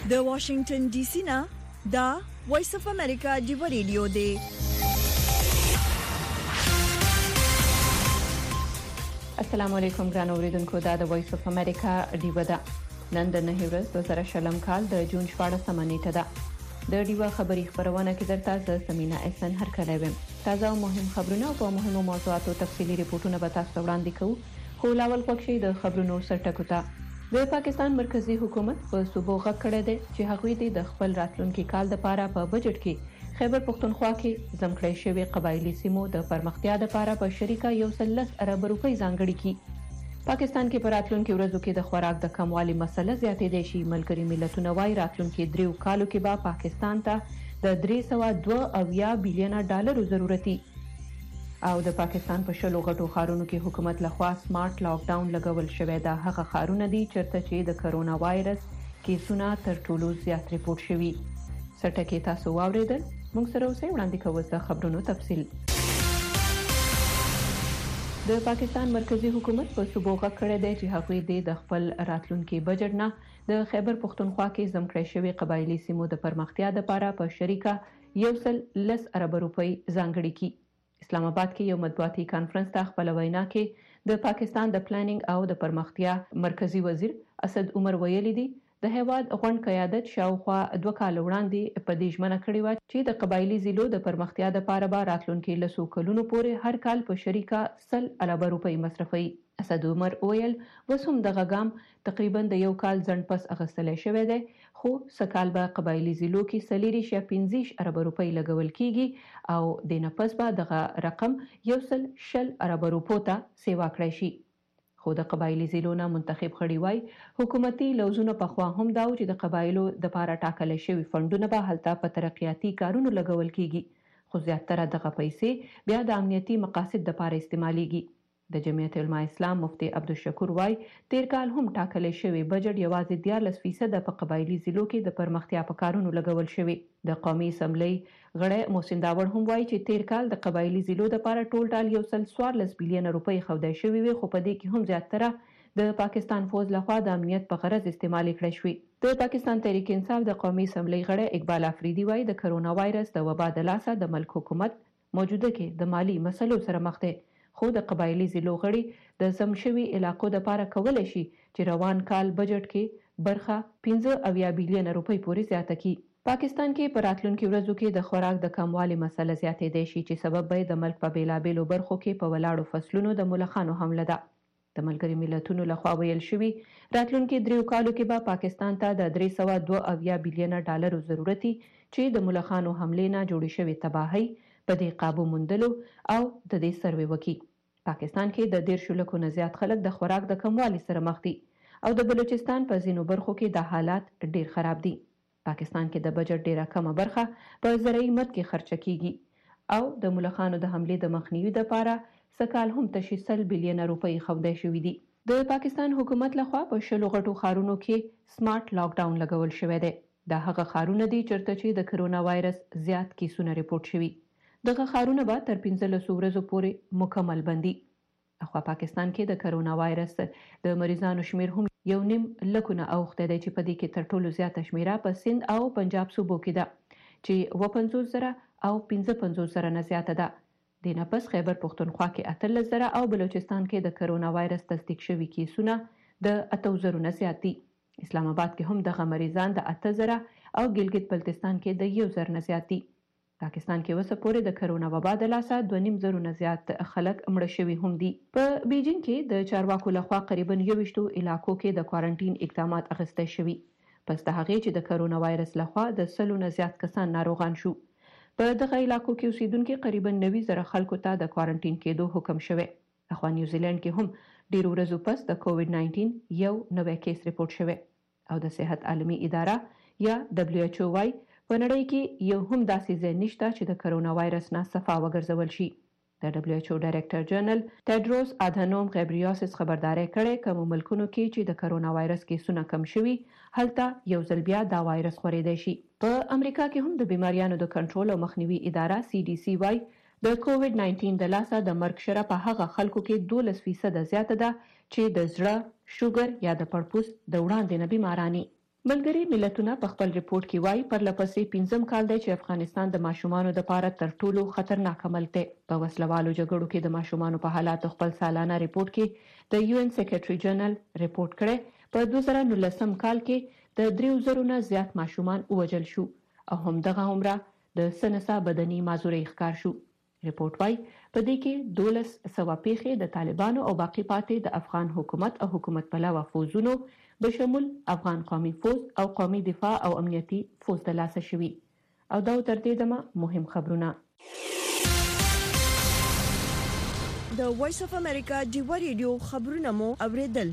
د واشنگټن ډي سي نه دا وایس اف امریکا دی ریډیو دی. السلام علیکم ګران اوریدونکو، دا د وایس اف امریکا دی ودا. نن د 9 ورځ 2020 کال د جون 14 نیټه ده. د دیوا خبری خبرونه کې درته د سمینا احسان هر کله ویم. تازه او مهم خبرونه او مهمو موضوعاتو تفصیلی ریپورتونه به تاسو وړاندې کوو. خو لاول پکې د خبرونو سرټکو ته. د پاکستان مرکزی حکومت په صوبو غږ کړی دی چې هغوی د خپل راتلونکي کال لپاره په بجټ کې خیبر پختونخوا کې زمکړی شوی قبایلی سیمو د پرمختیا لپاره په شریکه 110 ارب روپۍ ځانګړي کړي. پاکستان کې په راتلونکي ورځو کې د خوراک د کموالي مسله زیاتې دي شي. ملګری ملتونه وايي راتلونکي 3 کالو کې به پاکستان ته د 302 بلین ډالر ضرورتي. او د پاکستان په شلو غټو ښارونو کې حکومت لخوا سمارټ لاک ډاون لګول شوی دا هغه ښارونه دي چیرته چې د کرونا وایرس کیسونه تر ټولو زیات ریپورت شوي. سټکه تاسو واوریدل، موږ سره اوسئ وړاندې کوو د خبرونو تفصیل. د پاکستان مرکزی حکومت په صوبو غږ کړی دی چې هغوی د خپل راتلونکي بجټ نه د خیبر پختونخوا کې زمکړی شوی قبایلی سیمو د پرمختیا لپاره په شریکه 110 ارب روپۍ ځانګړي کړي. اسلام آباد کې یو مطبوعاتي کانفرنس ته خپل وینا کې د پاکستان د پلانینګ او د پرمختیا مرکزی وزیر اسد عمر ویلي دی د هیواد غونډ قیادت شاوخوا 2 کال وړاندې په دې ژمنه کړې و چې د قبایلی ضلعو د پرمختیا لپاره به راتلونکي لسو کلونو پورې هر کال په شریکه 100 ارب روپۍ مصرفوي. اسد عمر ویل وسوم د غګام تقریبا د 1 کال ځند پس اغستل شوی دی، خو سکال به قبایلی ضلعو کې 15 ارب روپۍ لګول کیږي او د نفس به دغه رقم 110 ارب روپو ته سیوا کړی شي. خو د قبایلی ضلعو نه منتخب خړی وای حکومتي لوزونه په خوا هم داو چې د قبایلو د لپاره ټاکل شوی فندونه به هلته په ترقیاتي کارونو لګول کیږي، خو زیاتره دغه پیسې بیا د امنیتي مقاصد لپاره استعماليږي. د جمعیت علماء اسلام مفتی عبدالشکور وای تیر کال هم ټاکل شوی بجټ یوازې 14% په قبایلی ضلعو کې د پرمختیا په کارونو لګول شوی. د قومي اسمبلی غړی محسن داوړ هم وای چې تیر کال د قبایلی ضلعو لپاره ټول 114 بلین روپۍ خودای شوی وي، خو په دې کې هم زیاتره د پاکستان فوج لخوا د امنیت په غرض استعمال کړی شوی. د پاکستان تحریک انصاف د قومي اسمبلی غړی اقبال افریدي وای د کرونا وایرس د وبا د لاسه د ملک حکومت موجوده کې د مالی مسلو سره مخ دی، خو د قبایلی ضلعو غړي د زمشوي علاقو د لپاره کولای شي چې روان کال بجټ کې برخه 15 بلین روپۍ پورې زیاته کړي. پاکستان کې په راتلونکي ورځو کې د خوراک د کموالي مسله زیاتې دی شي چې سبب به د ملک په بیلابېلو برخو کې په ولاړو فصلونو د ملخانو حمله ده. د ملګری ملتونو لخوا ویل شوی راتلونکي 3 کالو کې به پاکستان ته د 302 بلین ډالر ضرورتي چې د ملخانو حمله نه جوړې شوی تباہي په دې قابو موندلو او د دې سروې وکي. پاکستان کې د 10 لکو نه زیات خلک د خوراک د کموالي سره مخ دي او د بلوچستان په ځینو برخو کې د حالات ډیر خراب دي. پاکستان کې د بجټ ډیره کمه برخه په زرعي مد کې خرچه کیږي او د ملخانو د حمله د مخنیوي لپاره سکال هم 100 بلین روپۍ خودای شوې دي. د پاکستان حکومت لخوا په شلو غټو ښارونو کې سمارټ لاک ډاون لګول شوی دی. دا هغه ښارونه دي چیرته چې د کرونا وایرس زیات کیسونه ریپورت شوي. دغه ښارونه به تر 15 ورځو پورې مکمل بندي. اخوا پاکستان کې د کرونا وایرس د مریضانو شمیر هم 1.5 لک نه اوخته دی چې په دې کې تر ټولو زیاته شمیره په سند او پنجاب صوبو کې ده چې 55,000 او 55,000 نه زیاته ده. د نفس خیبر پختونخوا کې 18,000 او بلوچستان کې د کرونا وایرس تصدیق شوي کیسونه د 8,000 نه زیات دي. اسلام آباد کې هم دغه مریضان د 8,000 او ګلګت بلتستان کې د 1,000 نه زیات دي. پاکستان کې وسه پورې د کرونا وبا د لاسه 2.5 نه زیات خلک مړه شوي هم دي. په بیجینګ کې د چارواکو لخوا قریبا 21 علاقو کې د کوارنټین اقدامات اخیستل شوي پس د هغې چې د کرونا وایرس لخوا د 100 نه زیات کسان ناروغان شو. په دغه علاقو کې اوسیدونکو قریبا 90,000 خلکو ته د کوارنټین کېدو حکم شوی. اخوا نیوزیلند کې هم ډیر ورځې پس د کووډ 19 یو نوې کیس ریپورت شوی او د صحت عالمي اداره یا WHO وايي په نړۍ کې یو هم داسې ځای نشته چې د کرونا وایرس نه صفا وګرځول شي. د WHO ډایریکټر جنرال ټیډروس اډهانوم غیبریاسس خبرداري کړې کوم ملکونو کې چې د کرونا وایرس کیسونه کم شوي هلته یو ځل بیا دا وایرس خورېدای شي. په امریکا کې هم د بیماریانو د کنټرول او مخنیوي اداره CDC وايي د کووډ 19 د لاسه د مرګ شره په هغه خلکو کې 12% زیاته ده چې د زړه، شوګر یا د پړپوس د وړاندې نه بیماراني. ملګري ملتونه په خپل ریپورت کې وایي پر لپسې 15 کال دی چې افغانستان د ماشومانو لپاره تر ټولو خطرناک عمل دی. په وسلوالو جګړو کې د ماشومانو په حالاتو خپل سالانه ریپورت کې د UN سیکریټري جنرال ریپورت کړی په 2019 کال کې د 3000 نه زیات ماشومان وژل شو او همدغه عمره د سنسا بدني معذوري ښکار شو. ریپورت وايي په دې کې 1200 پیښې د طالبانو او باقی پاتې د افغان حکومت او حکومت پلوه فوزونو بشمول افغان قومي فوز او قومي دفاع او امنیتي فوز د لاسه شوي. او دا تر دې دمه مهم خبرونه. د وایس اف امریکا ډیوا ریډیو خبرونه مو اوریدل.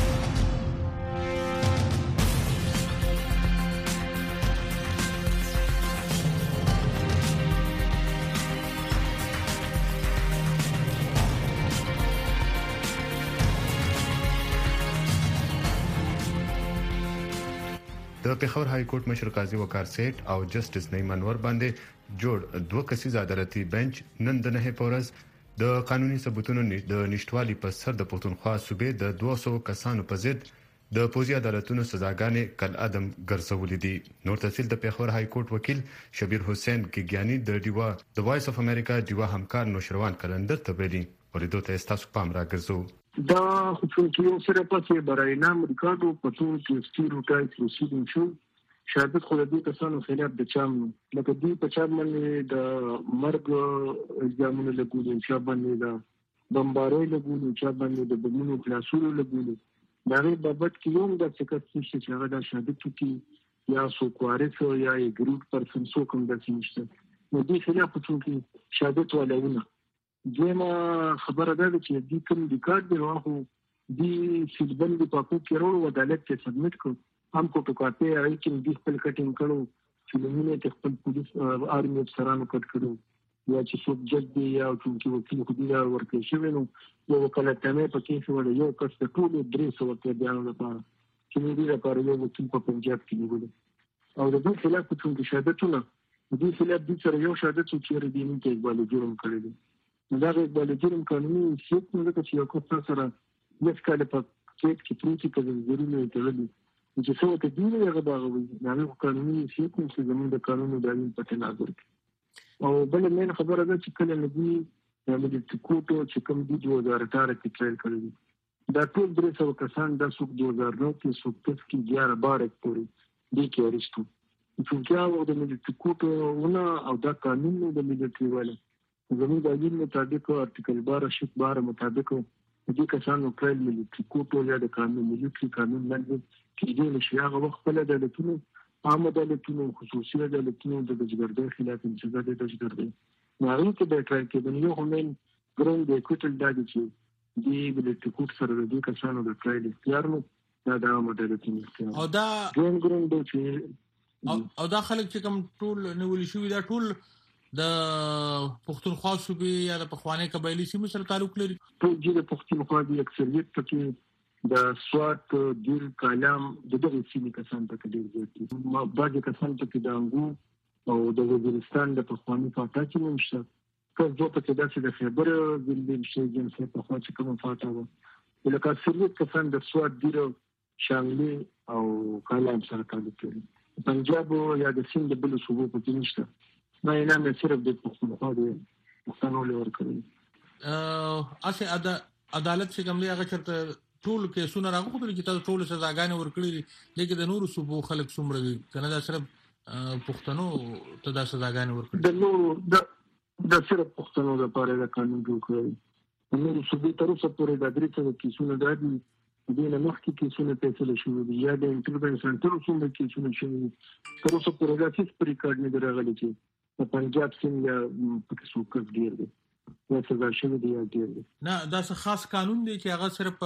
د پیښور های کورټ مشر قاضي وقار سیټ او جسټس نعیم انور باندې جوړ دوه کسیز عدالتي بنچ نن د نه پورز د قانوني ثبوتونو د نشټوالي په سر د پښتونخوا صوبې د 200 کسانو په ضد د پوزي عدالتونو سزاګانې کل عدم ګرځولې دي. نور تفصیل د پیښور های کورټ وکیل شبیر حسین کیګیانی د ډیوا د وایس اف امریکا ډیوا همکار نوشروان کلندر ته ویلي ورېدو ته تاسو پام راګرځو. دا خصوصي سره پاتې براینا امریکاو په ټول کې سټیریوټایپ پروسیډینګ شو. شاهد خو د کسانو خلاف د چام لکه دوی په چا باندې د مرګ الزامونه لګولي، چا باندې د بمبارۍ لګولي، چا باندې د بمونو کلاسونو لګولي. دا غي بابت کې یو د څه چې هغه د شاهد کې یا سو کوارث یا ګروپ پرسن سو کوم د نشته. نو دې خلاف په ټول کې شاهد ولونه دیمه خبره ده چې دې کوم د کار دی واخو دې سیلبن د پاکو کې ورو عدالت ته سبمټ کړ هم کو ټکاته راځي چې دې خپل کټینګ کړو چې موږ ته خپل پولیس آرمي افسرانو کټ کړو یا چې څوک جج دی یا چې وکیل خو دې ورکړي شوی نو یو وکالتنه په کې شو یو کس د ټولو 300 ورته بیان لپاره چې دې لپاره یو وکیل په پنجاب کې نیول او د دې خلاف په څنګه شهادتونه دې خلاف د سره یو شهادت چې ردی نه کې اقبال جرم کړی دی. دا اقبال جرم قانوني شیک نه ده چې یو کوم سره یو کال په کې پروتي کې ضروري نه دی چې څو ته دی هغه باغوي دا قانوني شیک نه چې زموږ د قانونو د عین په تناظر کې او بل مين خبره ده چې کله ندي د کوټو چې کوم دی 2018 کې ټریل کړی دا ټول 300 کسان د سوق 2009 کې سوق کې 11 بار پورې دي کې ارشتو چې هغه د ملي کوټو او دا قانون د ملي واله زموږ د عین مطابق ارتکل 12 شک 12 مطابق دې کسانو ټریل ملي کوټو یا د قانون ملي قانون باندې کې دې نشي هغه وخت په عدالتونو عام عدالتونو خصوصي عدالتونو د دجګردۍ خلاف انتظار د دجګردۍ نو ته د ټریل کې د یو همین ګروند د کوټل دادي چې دې د کوټ سره د کسانو د ټریل اختیار نو دا د عام عدالتونو اختیار او دا ګروند چې او دا خلک چې کوم ټول نیول شوی دا ټول د پښتونخوا صوبې یا د پخوانی قبایلی سیمو سره تعلق لري. ټول د پښتونخوا د اکثریت پکې د سوات دیر کلام دغه سیمې کسان پکې ډېر دي. ما بعض کسان پکې د انګو او د وزیرستان د پخوانی فاټا کې نشته. که زه پکې داسې د خبر د شي جنس په خوا چې کوم فاټا و. ولکه اکثریت کسان د سوات دیر شاملي او کلام سره تعلق لري. پنجاب یا د سیند د بل صوبو پکې نشته. ما نه مې صرف د پښتونخوا د پښتنو لور کړی اسه عدالت چې کوم دی هغه چرته ټول کیسونه راغو چې تاسو ټول سزاګانې ورکړي لیکن د نورو صوبو خلک څومره دي کنه دا صرف پښتنو ته د سزاګانې ورکړي د نورو د صرف پښتنو لپاره د قانون جوړ کړی نورو صوبو تر اوسه پورې د درې کیسونه دادي دینه مخکې کیسونه فیصله شوې دي یا د انټرونشن تر اوسه د کیسونه شوې تر اوسه پورې د هیڅ پریکارډ نه درغلي چې په پنجاب څنګه پکې څوک ډیر دي یا څه شوی دی ډیر دي نه دا څه خاص قانون دی چې هغه صرف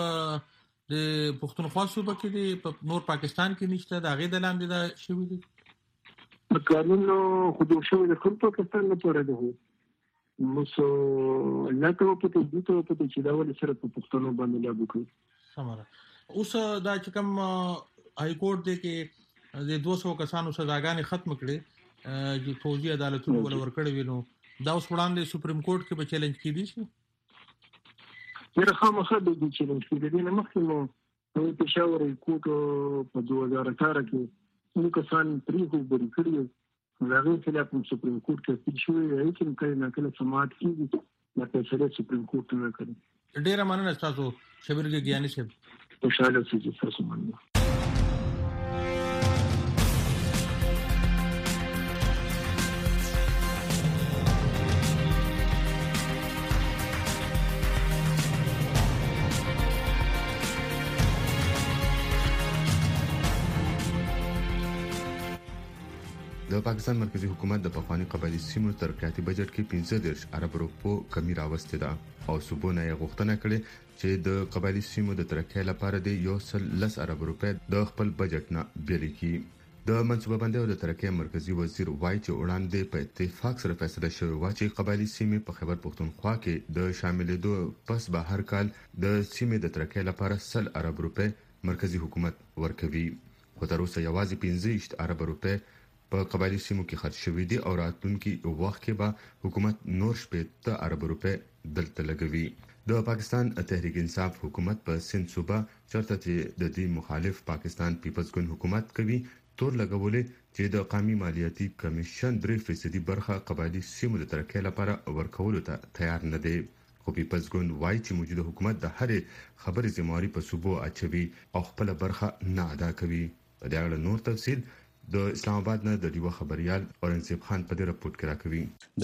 د پښتونخوا صوبه کې دی په نور پاکستان کې نشته دا غي د لاندې دا شوی دی قانون خو د شوی د خپل پاکستان نه پوره دی نو څو لکه په دې ته په چې دا ول سره په پښتنو باندې لاګو کړي سمره اوس دا چې کوم های کورټ دی کې د 200 کسانو سزاګانې ختم کړي چې فوجي عدالتونو ول ورکړی وینو دا اوس وړاندې سپریم کورټ کې به چیلنج کیدی شي یره خامخا د دې چیلنج کې د نه مخکې په پېښور کوټ په 2018 کې نو کسان پریخو بری کړی هغه خلاف سپریم کورټ کې اپیل شوی دی چې کله نه کله سماعت کیږي د فیصله سپریم کورټ نه کوي. ډیره مننه تاسو شبیر ګیانی صاحب. خوشاله چې تاسو مننه. د پاکستان مرکزی حکومت د پخوانی قبایلی سیمو ترقیاتي بجټ کې 15 ارب روپو کمی راوستي ده او صوبونه یې غوښتنه کړې چې د قبایلی سیمو د ترقۍ لپاره د 110 ارب روپے د خپل بجټ نه بیل کړي. د منصوبه بندۍ او د ترقۍ مرکزی وزیر وایي چې وړاندې په اتفاق سره فیصله شوې و چې قبایلی سیمې په خیبر پختونخوا کې د شاملېدو پس به هر کال د سیمې د ترقۍ لپاره 100 ارب روپے مرکزی حکومت ورکوي. خو تر اوسه یوازې 15 ارب روپے په قبایلی سیمو کې خرج شوې دي او راتلونکي وخت کې به حکومت نور 15 ارب روپے دلته لګوي. د پاکستان تحریک انصاف حکومت په سند صوبه چرته چې د دې مخالف پاکستان پیپلز ګوند حکومت کوي تور لګولې چې د قومي مالیاتي کمیشن 3% برخه قبایلی سیمو د ترقۍ لپاره ورکولو ته تیار نه دی. خو پیپلز ګوند وایي چې موجوده حکومت د هرې خبرې ذمہواری په صوبو اچوي او خپل برخه نه ادا کوي. په دې اړه نور تفصیل د اسلام آباد نه د دیو خبريال اورنګزیب خان په دې رپورت کې راکوي.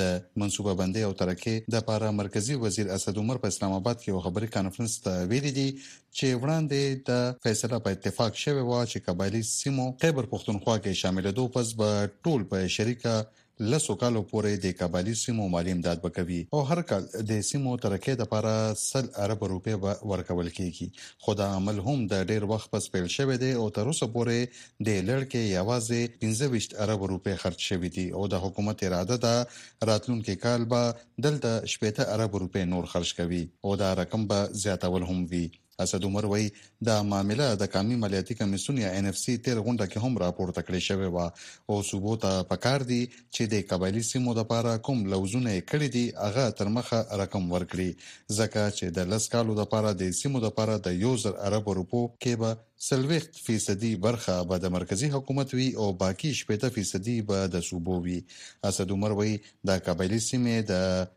د منصوبه بندۍ او ترقۍ د لپاره مرکزی وزیر اسد عمر په اسلام آباد کې یو خبري کانفرنس ته ویلي دي چې وړاندې د فیصله په اتفاق شوی و چې قبایلی سیمو خیبر پختونخوا کې شاملېدو پس به ټول په شریکه لسو کالو پورې د قبایلی سیمو مالی امداد وکوي او هر کال د سیمو ترقۍ لپاره 100 ارب روپے ورکول کیږي. خو دا عمل هم د ډیر وخت پس پیل شوی دی او تر اوسه پورې د لړکې یوازې 15 ارب روپے خرج شوی دي او د حکومت اراده ده راتلونکي کال به دلته 15 ارب روپے نور خرج کوي او دا رقم به زیاتول هم وي. اسد عمر وایي د معاملې د قومي مالیاتي کمیسیون یا NFC تیر غونډه کې هم راپورته کړی شوی و او صوبو ته پکار دي چې د قبایلی سیمو لپاره کوم لوزونه کړی دي هغه تر مخه رقم ورکړي ځکه چې د لس کالو لپاره د سیمو لپاره د 1000 ارب روپو کې به 30% برخه به د مرکزی حکومت وي او باقی 70% به د صوبو وي. اسد عمر وایي د قبایلی سیمې د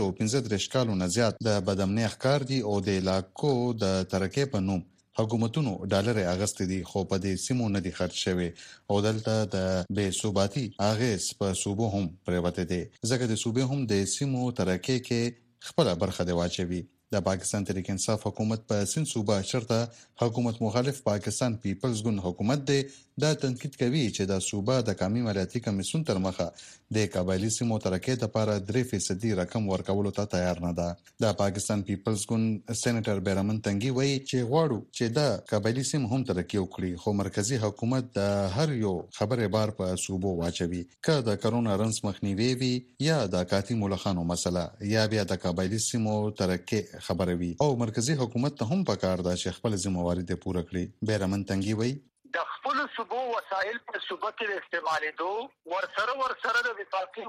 13 کالو نه زیات د بدامنۍ ښکار دي او د علاقو د ترقۍ په نوم حکومتونو ډالر اغستې دي خو په دې سیمو نه دي خرج شوی او دلته د بې ثباتي اغیز په صوبو هم پریوته دي ځکه د صوبې هم د سیمو ترقۍ کې خپل برخه دی واچوي. د پاکستان تحریک انصاف حکومت په سند صوبه چرته حکومت مخالف پاکستان پیپلز ګوند حکومت دی دا تنقید کوي چې د صوبه د قومي مالیاتي کمیسیون تر مخه د قبایلی سیمو ترقۍ لپاره 3% رقم ورکولو ته تیار نه ده. د پاکستان پیپلز ګوند سېنیټر بیرمن تنګي وایي چې غواړو چې د قبایلی سیمو هم ترقۍ وکړي خو مرکزی حکومت د هر یو خبرې بار په صوبو واچوي که د کرونا رنس مخنیوي وي یا د کاتی مولخانو مسله یا بیا د قبایلی سیمو ترقۍ خبره وي او مرکزی حکومت ته هم پکار ده چې خپل ذمہواری دې پوره کړي. بیرمن تنګي وایي د خپل صوبو وسایل په صوبه کې استعمالېدو ورسره د وفاقي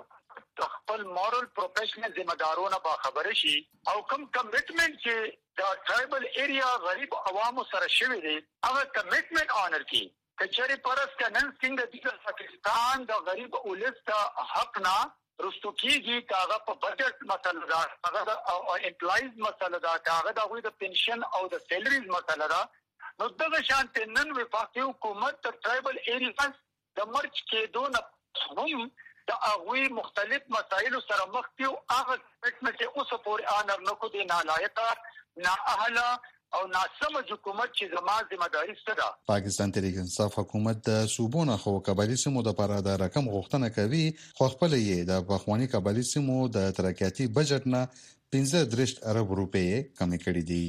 خپل مورل پروفیشنل ذمہدارونه با خبره شي او کوم کمټمنټ چې د ټرایبل ایریا غریب عوامو سره شوی دی هغه کمټمنټ اونر کی کچري پرس کنن څنګه د پاکستان د غریب اولس ته حق نه رستو کیږي کاغه په بجټ مسله ده هغه د امپلایز مسله ده هغه د غوي د پنشن او د سیلریز مسله ده نو دغه شانت نن وفاقي حکومت د ټرایبل ایریاز د مرچ کې دون هم د هغوی مختلف مسایل سره مخ دي او هغه کمټمنټ چې اوس پورې انر نکو دي نالایقه نااهله او ناسمه حکومت چې زما ذمہداري ستده. پاکستان تحریک انصاف حکومت د صوبونو خو قبایلی سیمو د لپاره د رقم غوښتنه کوي خو خپل یې د بخوانی قبایلی سیمو د ترقیاتي بجټ نه 15 ارب روپے کم کړي دي.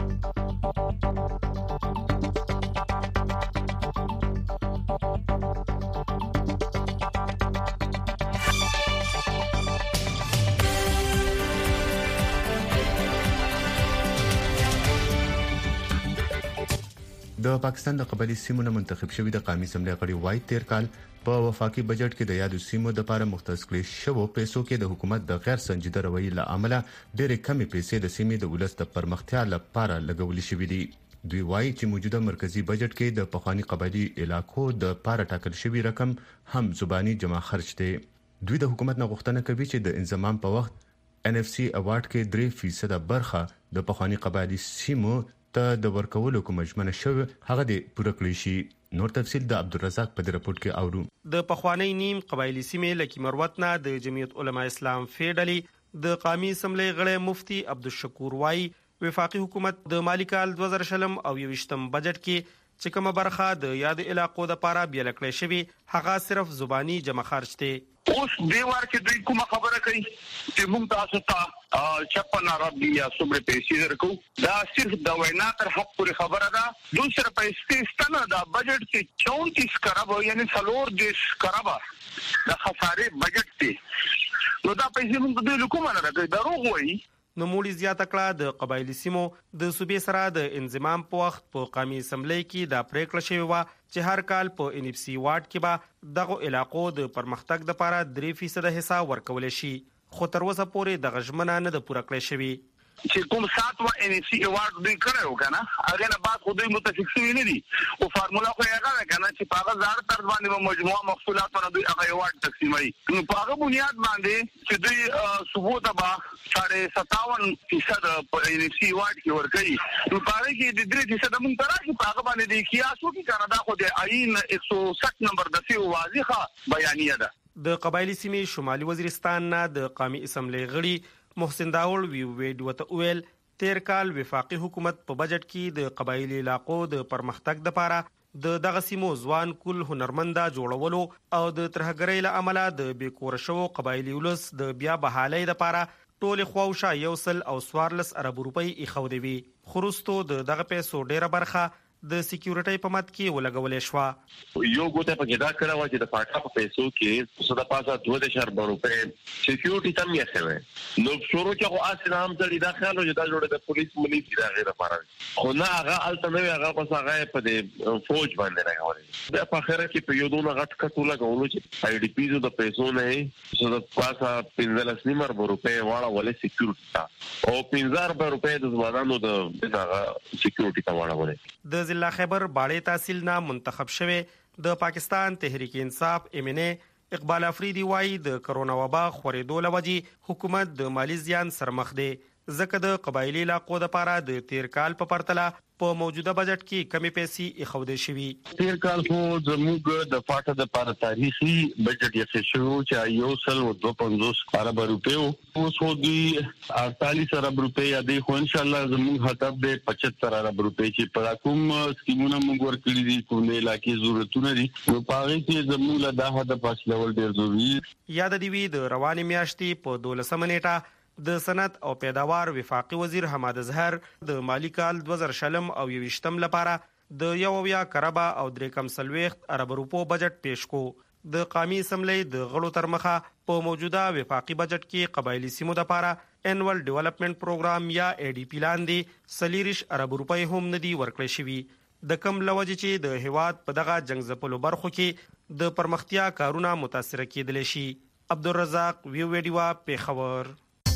د پاکستان د قبایلی سیمو نه منتخب شوی د قومي اسمبلی غړي وای تیر کال په وفاقي بجټ کې د یادو سیمو د لپاره مختص کړي شوو پیسو کې د حکومت د غیر سنجیده رویې له امله ډېرې کمې پیسې د سیمې د ولست د پرمختیا لپاره لګول شوې دي. دوی وایي چې موجوده مرکزی بجټ کې د پخوانی قبایلی علاقو د پاره ټاکل شوی رقم هم زبانی جمع خرج دی. دوی د حکومت نه غوښتنه کوي چې د انضمام په وخت NFC اوارډ کې 3% برخه د پخوانی قبایلی سیمو ته د ورکولو کوم ژمنه شوی هغه د پوره کړی شي. نور تفصیل د عبدالرزاق په رپورت کې اورو. د پخوانی نیم قبایلی سیمې لکه مروتنا د جمعیت علما اسلام فیډلی د قومي اسمبلی غړی مفتی عبدالشکور وای وفاقي حکومت د مالی کال 2020 او 2021 بجټ کې چې کومه برخه د یاد علاقو د پاره بیل کړی شوی هغه صرف زبانی جمع خرج دی. اوس دیوار کې دوی کومه خبره کوي چې موږ تاسو ته 56 ارب یا څومره پیسې درکو دا صرف د وینا تر حق پورې خبره ده. دوسر پیسې ستنه دا بجټ کې 34 کرب یعنی 40 کرب د خسارې بجټ دی. نو دا پیسې موږ دوی کومه نه راځي دروغ وایي. نو موړي زیاته کړه د قبایلی سیمو د صوبې سره د انضمام په وخت په قومي اسمبلی کې دا پریکړه شوې و چې هر کال په NFC واټ کې به دغه علاقو د پرمختګ لپاره 3% حصہ ورکول شي. خو تر اوسه پورې د غژمنه نه د پوره کړی شوی. چې کوم سات و NFC ایوارډ دوی کړو کنه هغه نه بعد خو دوی متفق شوی نه دي او فارمولا خو هغه ده کنه چې په هغه زړه تر باندې مجموعه محصولات دوی هغه ایوارډ تقسیموي. نو په هغه بنیاد باندې چې دوی ثبوت به 57% په NFC ایوارډ کې ورکړي. نو په هغه کې د 3% مونږ تراشي په هغه باندې د قیاسو کې کنه دا خو د عین 160 نمبر د سی واضحه بیانیه ده. د قبایلی سیمې شمالي وزیرستان نه د قومي اسمبلی غړي محسن داول ویډیو ته ویل تیر کال وفاقي حکومت په بجټ کې د قبایلی علاقو د پرمختګ لپاره د دغه سیمو ځوان کول هنرمنده جوړولو او د ترهګرۍ له امله د بیکور شو قبایلی ولس د بیا بحالۍ لپاره ټول خواوشا 114 ارب روپۍ ایښودې وي. خروستو د دغه پیسو ډیره برخه د سکیورټي په مت کې ولګولې شو. یو ګوته په کې دا کړه و چې د پاټا په پیسو کې څه د پاسه 2000 ارب روپۍ سکیورټي تم یې خوي. نو شروع کې خو اصل هم تل دا خیال چې دا جوړه د پولیس ملي دا غیر لپاره خو نه هغه الته نه هغه پس هغه په د فوج باندې راغوري. دا په اخر کې په یو دونه غټ کټو لګولو چې IDP زو د پیسو نه څه د پاسه 15 ارب روپۍ واړه ولې سکیورټي او 15 ارب روپۍ د ځوانانو د هغه سکیورټي ته واړه ولې. د ضلع خیبر باړې تحصیل نه منتخب شوی د پاکستان تحریک انصاف MNA اقبال افریدی وایي د کرونا وبا خورېدو لوجې حکومت د مالی زیان سره مخ دی ځکه د قبایلی علاقو لپاره د تیر کال په پرتله په موجوده بجټ کې کمی پیسې ایښودې شوي. تیر کال خو زموږ د پاټه د لپاره تاریخي بجټ یې شو چې یو سل و 250 ارب روپۍ اوس هو دی 48 ارب روپۍ دی خو ان شاء الله زموږ هدف دی 75 ارب روپۍ چې په کوم سکیمونه موږ ورکړي دي کوم علاقې ضرورتونه دي نو پاره کې زموږ له دا هدف حاصلول ډیر ضروري. یاد دی وی د روانې میاشتې په 12 نیټه د صنعت او پیداوار وفاقي وزیر حماد اظهر د مالی کال 2020 او 2021 لپاره د 1 کربا او 3.3 ارب روپو بجټ پیش کو. د قومي اسمبلی د غړو تر مخه په موجوده وفاقي بجټ کې قبایلی سیمو لپاره انوال ډیولپمنٹ پروګرام یا ADP لاندې 40 ارب روپۍ هم ندي ورکړل شوی. د کم لوجې چې د هیواد په دغه جنگ ځپلو برخو کې د پرمختیا کارونه متاثر کېدل شي. عبدالرزاق ویډیو پیښور.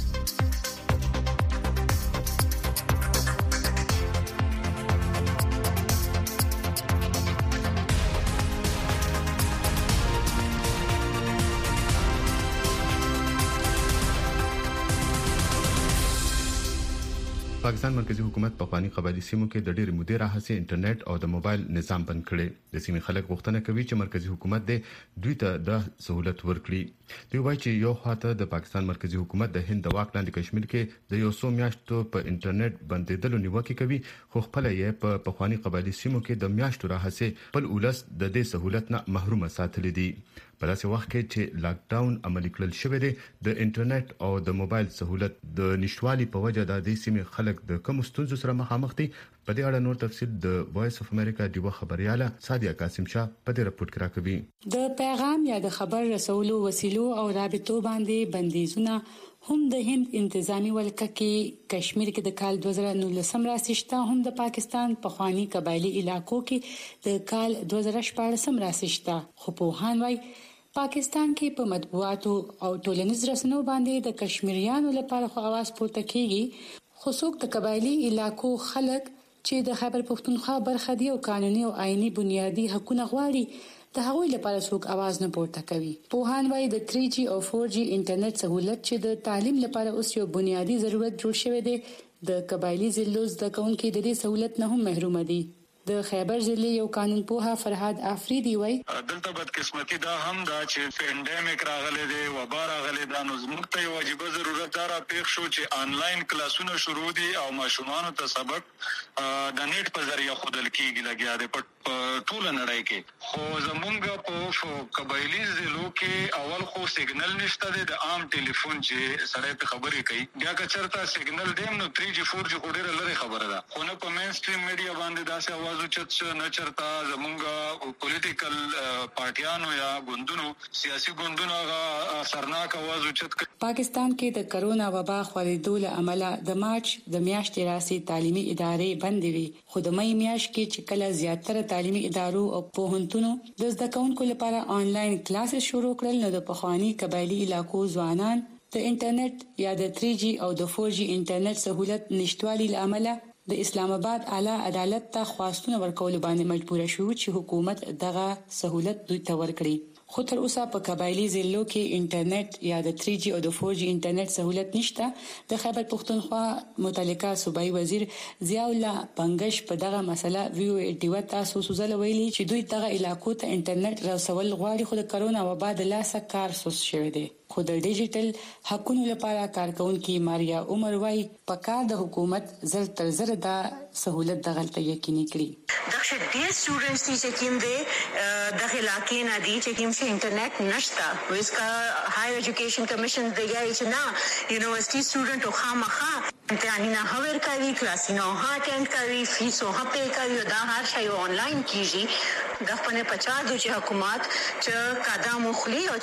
پاکستان مرکزی حکومت په خواني قبایلی سیمو کې د ډېر مودې راهسي انټرنیټ او د موبایل نظام بند کړي. د سیمې خلک غوښتنه کوي چې مرکزی حکومت د دوی ته د سہولت ورکړي. دوی وایي چې یو خاطر د پاکستان مرکزی حکومت د هند د واک لاندې کشمیر کې د یو څو میاشتو په انټرنیټ بندیدلو نیوکه کوي خو خپل یې په خواني قبایلی سیمو کې د میاشتو راهسي خپل ولس د دې سہولت نه محروم ساتل دي. په داسې وخت کې چې لاک ډاون عملي کړل شوی دی د انټرنیټ او د موبایل سہولت د نشټوالي په وجه د دې سیمې خلک د کوم ستونزو سره مخامخ دي. په دې اړه نور تفصیل د وایس اف امریکا دیو خبرياله سادیا قاسم شاه په دې رپورت کې راکوي. د پیغام یا د خبر رسولو وسیلو او رابطو باندې بندیزونه هم د هند انتظامی ولکه کې کشمیر کې د کال 2019 راسشته هم د پاکستان په خواني قبایلی علاقو کې د کال 2014 راسشته. خو په هان وای پاکستان کې په مطبوعاتو او ټولنیز رسنیو باندې د کشمیریانو لپاره خو आवाज پورته کیږي خو څوک د قبایلی علاقو خلک چې د خیبر پښتونخوا برخه دی او قانوني او آئینی بنیادی حقوقونه غواړي د هغوی لپاره څوک आवाज نه پورته کوي. پوهان وايي د 3G او 4G انټرنیټ سہولت چې د تعلیم لپاره اوس یو بنیادی ضرورت جوړ شوی دی د قبایلی ضلعو زده کوونکي د دې سہولت نه هم محروم دي. د خیبر ضلع یو قانون پوها فرهاد افریدي وای دلته بدقسمتي دا هم دا چې پینډیمک راغلی دی وبا راغلی دا نو زموږ ته واجب ضرورت دار پیښ شو چې آنلاین کلاسونه شروع دي او ماشومان ته سبق د نیټ په ذریعہ خودل کیږي لګیا دی په ټول نړۍ کې. خو زمونږ په قبایلی ضلعو کې اول خو سیګنل نشته دی د عام ټلیفون چې سړی په خبرې کوي بیا که چرته سیګنل دیم نو 3G 4G خو ډیره لري خبره ده خو نه په مین سټریم میډیا باندې داسې आवाज چت نه چرتا زمونږ پولیټیکل پارټیانو یا ګوندونو سیاسي ګوندونو سرناک आवाज چت. پاکستان کې د کرونا وبا خورېدو له امله د مارچ د میاشتې راسي تعلیمي ادارې بندې وي خو د مې میاشت کې چې کله زیاتره تعلیمي ادارو او پوهنتونو د زده کوونکو لپاره آنلاین کلاسز شروع کړل نو د پخوانی قبایلی علاقو ځوانان د انټرنیټ یا د 3G او د 4G انټرنیټ سہولت نشټوالي له امله د اسلام آباد اعلی عدالت ته خواستونه ورکول باندې مجبور شو چې حکومت دغه سہولت دوی ته ورکړي. خو تر اوسه په قبایلی ضلعو کې انټرنیټ یا د 3G او د 4G انټرنیټ سہولت نشته. د خیبر پښتونخوا متعلقه صوبایي وزیر ضیاء الله بنگش په دغه مسله ویو ډیو تاسو سوزل ویلي چې دوی دغه علاقو ته انټرنیټ رسول غواړي خو د کرونا وبا د لاسه کار سوس شوی دی. خو د ډیجیټل حقونو لپاره کارکونکو ماریا عمر وايي په کار د حکومت زر تر زر دا سہولت دغلته یقیني کړي. دغه ډیر سټوډنټس چې کوم دي د علاقې نه دي چې کوم شي انټرنیټ نشته وسکا هایر ایجوکیشن کمیشن دی چې نه یونیورسيټي سټوډنټ او خامخا امتحانونه هاور کوي کلاسونه ها اټینډ کوي فیس او هپې کوي دا هر شی آنلاین کیږي. د خپل پچا د حکومت چې قدم مخلي او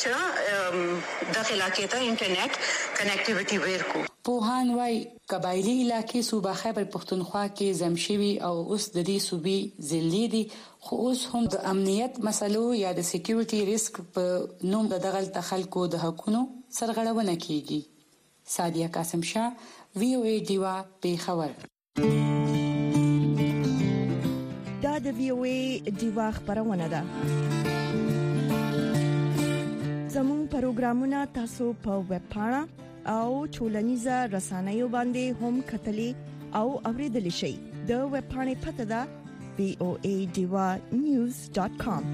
چې د علاقې ته انټرنیټ کنیکټیویټي ورکو. پوهان وايي قبایلی علاقې صوبه خیبر پښتونخوا کې زمشوي او اوس د دې صوبې ضلع دي خو اوس هم د امنیت مسلو یا د سکیورټي ریسک په نوم د دغه خلکو د حقونو سرغړونه کیږي. سادیه قاسم شاه VOA دیوا پیښور. دا د VOA دیوا خبرونه ده. زموږ پروګرامونه تاسو په ویب پاڼه او ټولنیزه رسنیو باندې هم کتلی او اوریدلی شئ. د ویب پاڼې پته ده voadiva.news.com.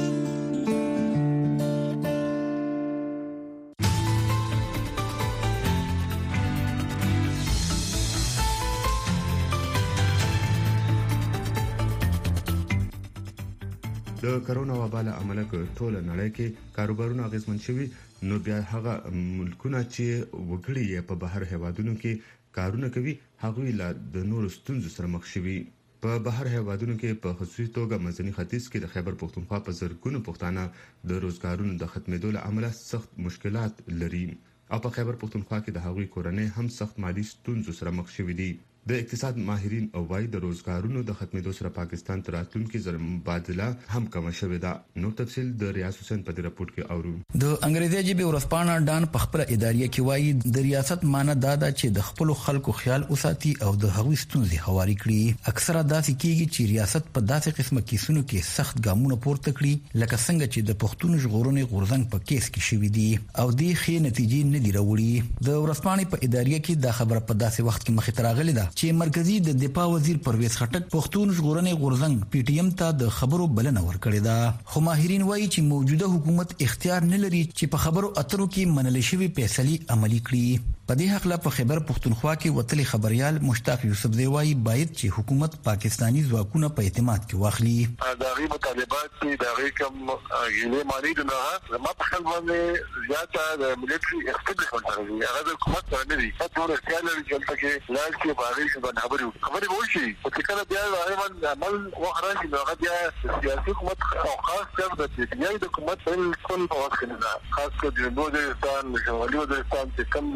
د کرونا وبا له امله ټول نړۍ کې کاروبارونه اغیزمن شوي نو بیا هغه ملکونه چې وګړي په بهر هیوادونو کې کارونه کوي هغوی له د نورو ستونزو سره مخ شوي. په بهر هیوادونو کې په خصوصي توګه منځني ختیځ کې د خیبر پښتونخوا په زرګونو پښتانه د روزګارونو د ختمېدو له امله سخت مشکلات لري او په خیبر پښتونخوا کې د هغوی کورنۍ هم سخت مالی ستونزو سره مخ شوي دي. د اقتصاد ماهرین او وايي د روزګارونو د ختمېدو سره پاکستان ته راتلونکي زر مبادله هم کم شوې ده. نو تفصیل د ریاض حسین په رپورت کې اورو. د انګریزي ژبه ورځپاڼه ډان په خپل اداریه کې وايي د ریاست معنی دا ده چې د خپل خلکو خیال اوساتي او د هغوی ستونزې هواري کړي. اکثره داسې کیږي چې ریاست په داسې قسمه کیسونو کې سخت ګامونه پورته کړي لکه څنګه چې د پښتون ژغورنې غورځنګ په کیس کې شوې دي او د ښې نتیجې نه دی راوړي. د ورځپاڼې په اداریه کې دا خبره په داسې وخت کې مخې ته راغلې ده چې مرکزی د دفاع وزیر پرویز خټک پښتون ژغورنې غورځنګ پی ټی ایم ته د خبرو بلنه ورکړې ده. خو ماهرین وایي چې موجوده حکومت اختیار نه لري چې په خبرو اترو کې منل شوی فیصله عملي کړي. په دې حق لا په خیبر پښتونخوا کې وتلي خبريال مشتاق یوسف دیوای باید چې حکومت پاکستانی ځواکونه په اعتماد کې واخلي. دا غي مطالبات چې دا غي کوم غیله مالي نه ما په خپل باندې زیاته د ملټري اختلاف کوي. هغه د حکومت سره نه دي. ټول اختیار لري چې لاس کې باغې باندې خبرې وشي. په کله بیا غوړم عمل وخرج نو هغه بیا سیاسي حکومت او خاص کر د دنیاي حکومت په ټول په وخت کې نه خاص کر د نوځستان شمالي وزیرستان چې کوم ځای کې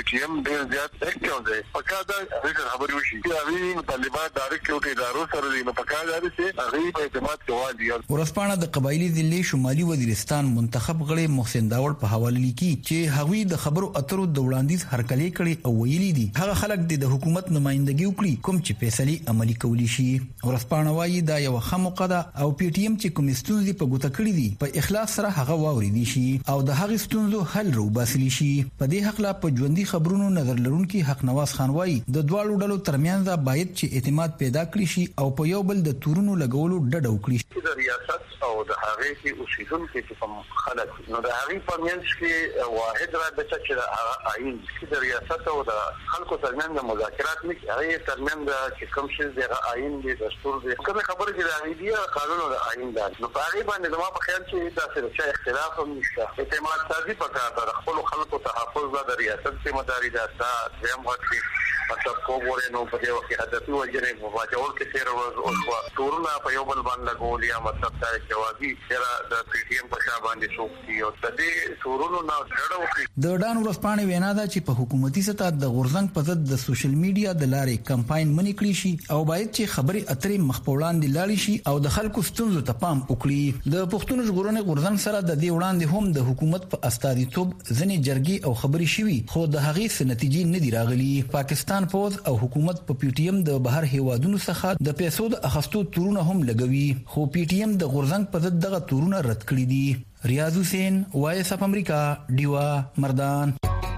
پی ټی ایم ډیر زیات اکټیو دی پکا دا خبرې وشي چې هغه طالبان ډایرکټ یو ادارو سره دی نو پکا دا چې هغه په اعتماد کوي. ورسپانه د قبایلی ضلع شمالي وزیرستان منتخب غړي محسن داوړ په حواله لیکي چې هغوی د خبرو اترو د وړاندیز هرکلی کړي او ویلي دي هغه خلک د حکومت نمائندګي وکړي کوم چې فیصله عملي کولی شي. ورسپانه وايي دا یو خموقه ده او پی ټی ایم چې کوم ستونزې په ګوته کړې دي په اخلاص سره هغه واوري شي او د هغه ستونزو حل روباسلی شي. په دې حق لا په ژوندۍ خبرونو نظر لرونکي حق نواز خان وايي د دواړو ډلو ترمنځ باید چې اعتماد پیدا کړي شي او په یو بل د تورونو لګولو ډډه وکړي. د ریاست او د هغه کې اوسیدونکو چې کوم خلک نو د هغه په منځ کې واحد رابطه چې د آئین د ریاست او د خلکو ترمنځ مذاکرات نه کوي ترمنځ چې کوم شی د آئین د دستور د کومه خبره چې د عیدیه قانون او د آئین د نو تقریبا د ما په خیال چې دا څه اختلاف هم نشته. اعتماد سازي پکاره د خپل خلکو تحفظ د ریاست ذمہ داری ده دا هم وکړي مطلب کومره نو په دې وخت هدفي وجره په جوړ کې تیر ورځ او تورونه په یو بل باندې لګول یا مطلب دا جوابي چې د پی ټی ایم په شابه باندې شوکي او د دې تورونو نه ډډه وکړي. د ډان ورسپانه وینا ده چې په حکومتي سطح د غورځنګ په ضد د سوشل میډیا د لارې کمپاین منې کړی شي او باید چې خبري اترې مخپولان دي لاړ شي او د خلکو ستونزو ته پام وکړي. د پښتون ژغورنې غورځنګ سره د دې وړاندې هم د حکومت په استازیتوب ځنې جرګي او خبري شوي خو د هغې څه نتیجې نه دي راغلي. پاکستان پوز او حکومت په پی ټی ایم د بهر هیوادونو څخه د پیسو د اخستو تورونه هم لګوي خو پی ټی ایم د غورځنګ په ضد دغه تورونه رد کړی دي. ریاض حسین وایس اف امریکا ډیوا مردان.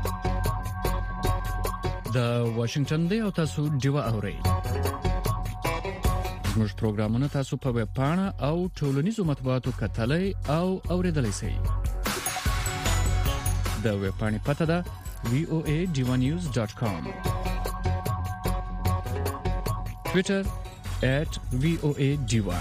د واشنگټن دی او تاسو ډیوا اورئ. موږ پروګرامونه تاسو په ویب پاڼه او ټولنیزو مطبوعاتو کتلای او اوریدلای شئ. د ویب پاڼې پته ده voanews.com. Twitter @voadiva.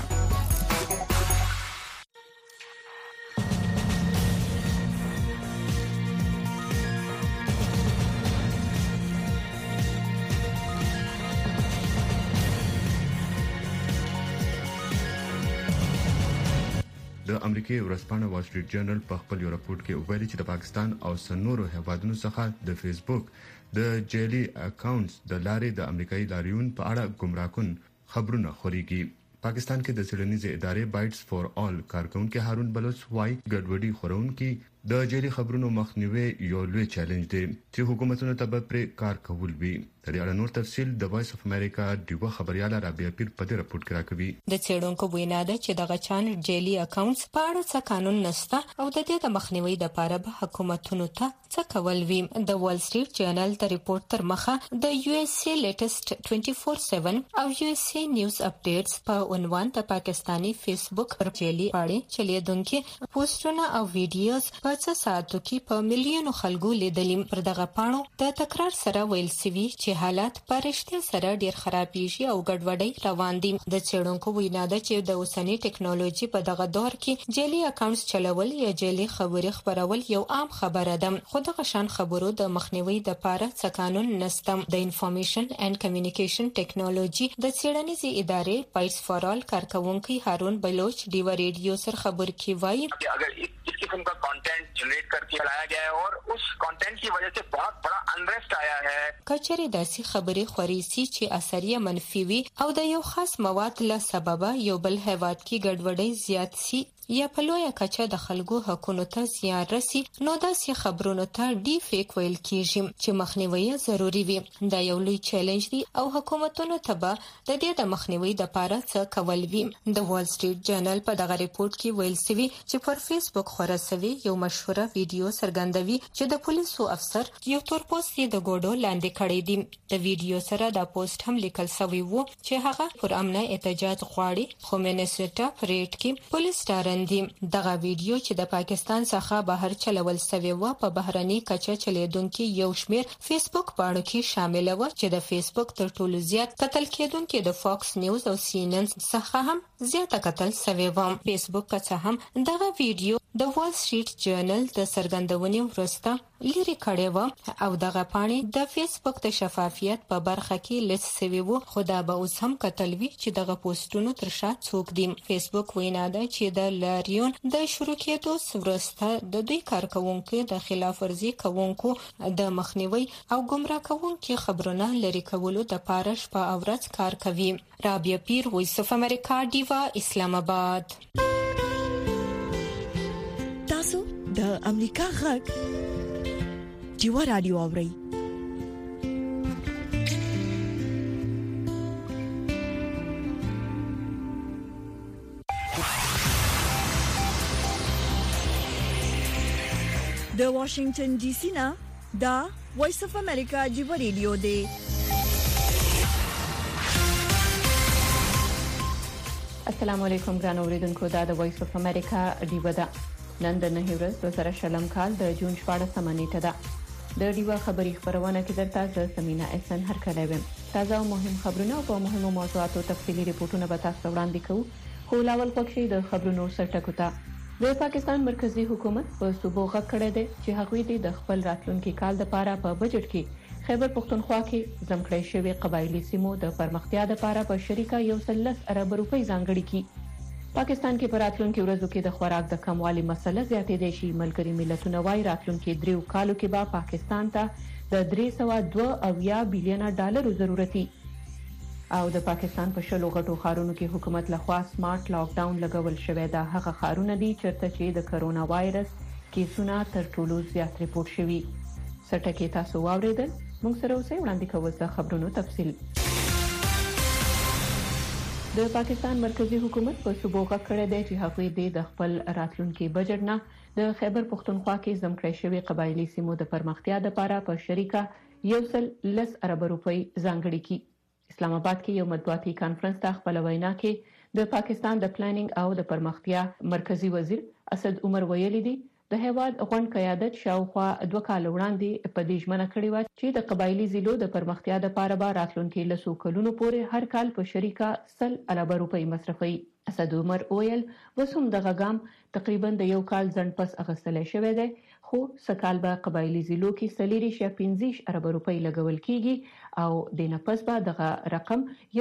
د امریکای ورځپاڼه وال سټریټ جرنل په خپل یو راپور کې ویلي چې د پاکستان او سنورو هیوادونو څخه د فیسبوک د جعلي اکاونټس د لارې د امریکایي لاریون په اړه ګمراهکن خبرونه خوريږي. پاکستان کې د څېړنیزې ادارې بایټس فور آل کارکونکو هارون بلوچ وايي ګډوډي خورونکي د جعلي خبرونو مخنیوي یو لوی چیلنج دی چې حکومتونو ته به پر کار کول وي. د دې اړه نور تفصيل د وایس اف امریکا ډیو خبرياله رابعه پیر په دې راپورټ کې راکوي. د څېړونکو وینا ده چې دغه چان جعلي اکاونټس په اړه څه قانون نشته او د دې د مخنیوي لپاره به حکومتونو ته څه کول وي. د وال سټریټ جرنل د ریپورت تر مخه د یو اس اے لیټیسټ 24/7 او یو اس اے نیوز اپډیټس په عنوان د پاکستانی فیسبوک پر جعلي اړه چلیدونکو پوسټونه او ویډیوز په څه ساعتو کې په میلیونو خلکو لیدلې. پر دغه پاڼو د تکرار سره ویل سوي چې حالات پرشته سره ډیر خرابېږي او ګډوډي روان دي. د څېړونکو وینا ده چې د اوسنۍ ټکنالوژي په دغه دور کې جعلي اکاونټس چلول یا جعلي خبري خبرول یو عام خبره ده. خو دغه شان خبرو د مخنیوي لپاره څه قانون نشته. د انفارمیشن اینڈ کمیونیکیشن ټکنالوژي د څېړنیزې ادارې بایټس فور آل کارکونکو هارون بلوچ ډیوا ریډیو سره خبر کی وایي اگر اس किस्म का कंटेंट जनरेट करके लाया गया है और उस कंटेंट की वजह से बहुत बड़ा अनरेस्ट आया है. کچري داسي خبري خوريسي چې اثريه منفي وي او د یو خاص مواد له سببه یو بل هیواد کې ګډوډي زیات سي یا په لویه کچه د خلکو حقوقو ته زیان رسي نو داسې خبرونو ته ډی فیک ویل کیږي چې مخنیوي ضروری وي. دا یو لوی چیلنج دی او حکومتونو ته به د دې د مخنیوي لپاره څه کول وي. د وال سټریټ جرنل په دغه ریپورت کې ویل سوي چې پر فیسبوک خورسوي یو مشهوره ویډیو څرګندوي چې د پولیسو افسر یو تور پوسټ د ګوډو لاندې کړی دی. د ویډیو سره دا پوسټ هم لیکل شوی وو چې هغه پر امنه احتجاج غواړي خو مینیسوټا پریډ کې پولیس دغه ویډیو چې د پاکستان څخه بهر چلول شوی و په بهرني کچه چلیدونکو یو شمیر فیسبوک باندې کې شامل و چې د فیسبوک تر ټولو زیات قتل کېدونکو د فاکس نیوز او سی ان ان څخه هم زیاته قتل شوی و. فیسبوک څخه هم دغه ویډیو د وال سټریټ جرنل د سرګندونې ورسته لري کړي و او دغه پاڼې د فیسبوک د شفافیت په برخه کې لیست سوي وو خو دا به اوس هم کتلوي چې دغه پوسټونو تر شا څوک دي. فیسبوک وینا ده چې د لاریون د شروع کېدو ورسته د دوی کارکونکو د خلاف ورزي کوونکو د مخنیوي او ګمراه کوونکو خبرونه لري کولو د پاره شپه او ورځ کار کوي. رابعه پیر، وایس اف امریکا، دیوا، اسلام آباد. تاسو د امریکا غږ دیوا رادیو اورئ. د واشنگټن ډي سي نه دا وایس اف امریکا دیوا رادیو دی. السلام علیکم ګران اوریدونکو، دا د وایس اف امریکا دیوا ده. نن د 9 ورځ 2020 کال د جون 14 نیټه ده. د دیوا خبری خبرونه کې درته د سمینا احسان هر کله ویم. تازه او مهم خبرونه او مهمو موضوعاتو تفصیلي ریپورتونه به تاسو وړاندې کوو. خو لاول پکې د خبرونو سرټکو ته. د پاکستان مرکزی حکومت په صوبو غږ کړی دی چې هغوی د خپل راتلونکي کال لپاره په بجټ کې خیبر پختونخوا کې ځمکړې شوی قبایلی سیمو د پرمختیا لپاره په شریکه 110 ارب روپۍ ځانګړي کړي. پاکستان کې په راتلونکي ورځو کې د خوراک د کموالي مسله زیاتېدای شي. ملګري ملتونه وايي راتلونکي 3 کالو کې به پاکستان ته د 302 بلین ډالر ضرورت وي. او د پاکستان په شلو غټو ښارونو کې حکومت لخوا سمارټ لاک ډاون لګول شوی دا هغه ښارونه دي چیرته چې د کرونا وایرس کیسونه تر ټولو زیات ریپورت شوي. سټکه تاسو واوریدل، موږ سره اوسئ وړاندې کوو خبرونو تفصیل. د پاکستان مرکزی حکومت په صوبو غږ کړی دی چې هغوی د خپل راتلونکي بجټ نه د خیبر پختونخوا کې ځمکړې شوی قبایلی سیمو د پرمختیا لپاره په شریکه 110 ارب روپۍ ځانګړي کړي. اسلام آباد کې یو مطبوعاتي کانفرنس ته خپل وینا کې د پاکستان د پلانینګ او د پرمختیا مرکزی وزیر اسد عمر ویلي دی د هیواد غونډ قیادت شاوخوا 2 کال وړاندې په دې ژمنه کړې و چې د قبایلی ضلعو د پرمختیا لپاره به راتلونکي لسو کلونو پورې هر کال په شریکه 100 ارب روپۍ مصرفوي. اسد عمر ویل وسوم د غام تقریبا د یو کال ځند پس اغستل شوی دی خو سکال به قبایلی ضلعو کې 15 ارب روپۍ لګول کیږي او د نفس به دغه رقم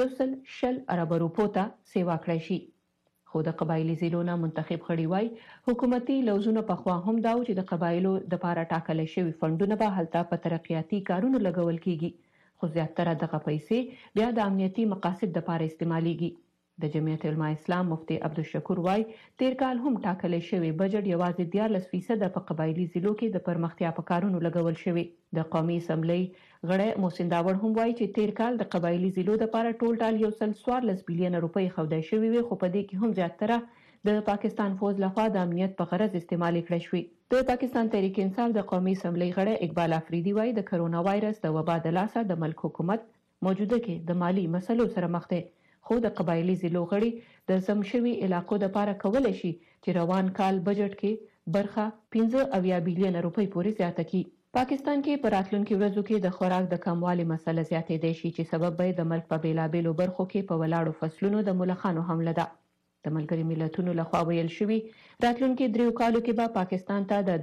110 ارب روپو ته سیوا کړی شي. خو د قبایلی ضلعو نه منتخب خړی وای حکومتي لوزونه په خوا هم داو چې د قبایلو د لپاره ټاکل شوی فندونه به هلته په ترقیاتي کارونو لګول کیږي خو زیاتره دغه پیسې بیا د امنیتي مقاصد لپاره استعماليږي. د جمعیت علماء اسلام مفتی عبدالشکور وای تیر کال هم ټاکل شوی بجټ یوازې 14% په قبایلی ضلعو کې د پرمختیا په کارونو لګول شوی. د قومي اسمبلی غړی محسن داوړ هم وای چې تیر کال د قبایلی ضلعو لپاره ټول 114 بلین روپۍ خودای شوی وي خو په دې کې هم زیاتره د پاکستان فوج لخوا د امنیت په غرض استعمال کړی شوی. د پاکستان تحریک انصاف د قومي اسمبلی غړی اقبال افریدي وای د کرونا وایرس د وبا د لاسه د ملک حکومت موجوده کې د مالی مسلو سره مخ دی خو د قبایلی ضلعو غړي د زمشوي علاقو د لپاره کولای شي چې روان کال بجټ کې برخه 15 بلین روپۍ پورې زیاته کړي. پاکستان کې په راتلونکي ورځو کې د خوراک د کموالي مسله زیاتېدای شي چې سبب به د ملک په بیلابېلو برخو کې په ولاړو فصلونو د ملخانو حمله ده. د ملګري ملتونو لخوا ویل شوی راتلونکي 3 کالو کې به پاکستان ته د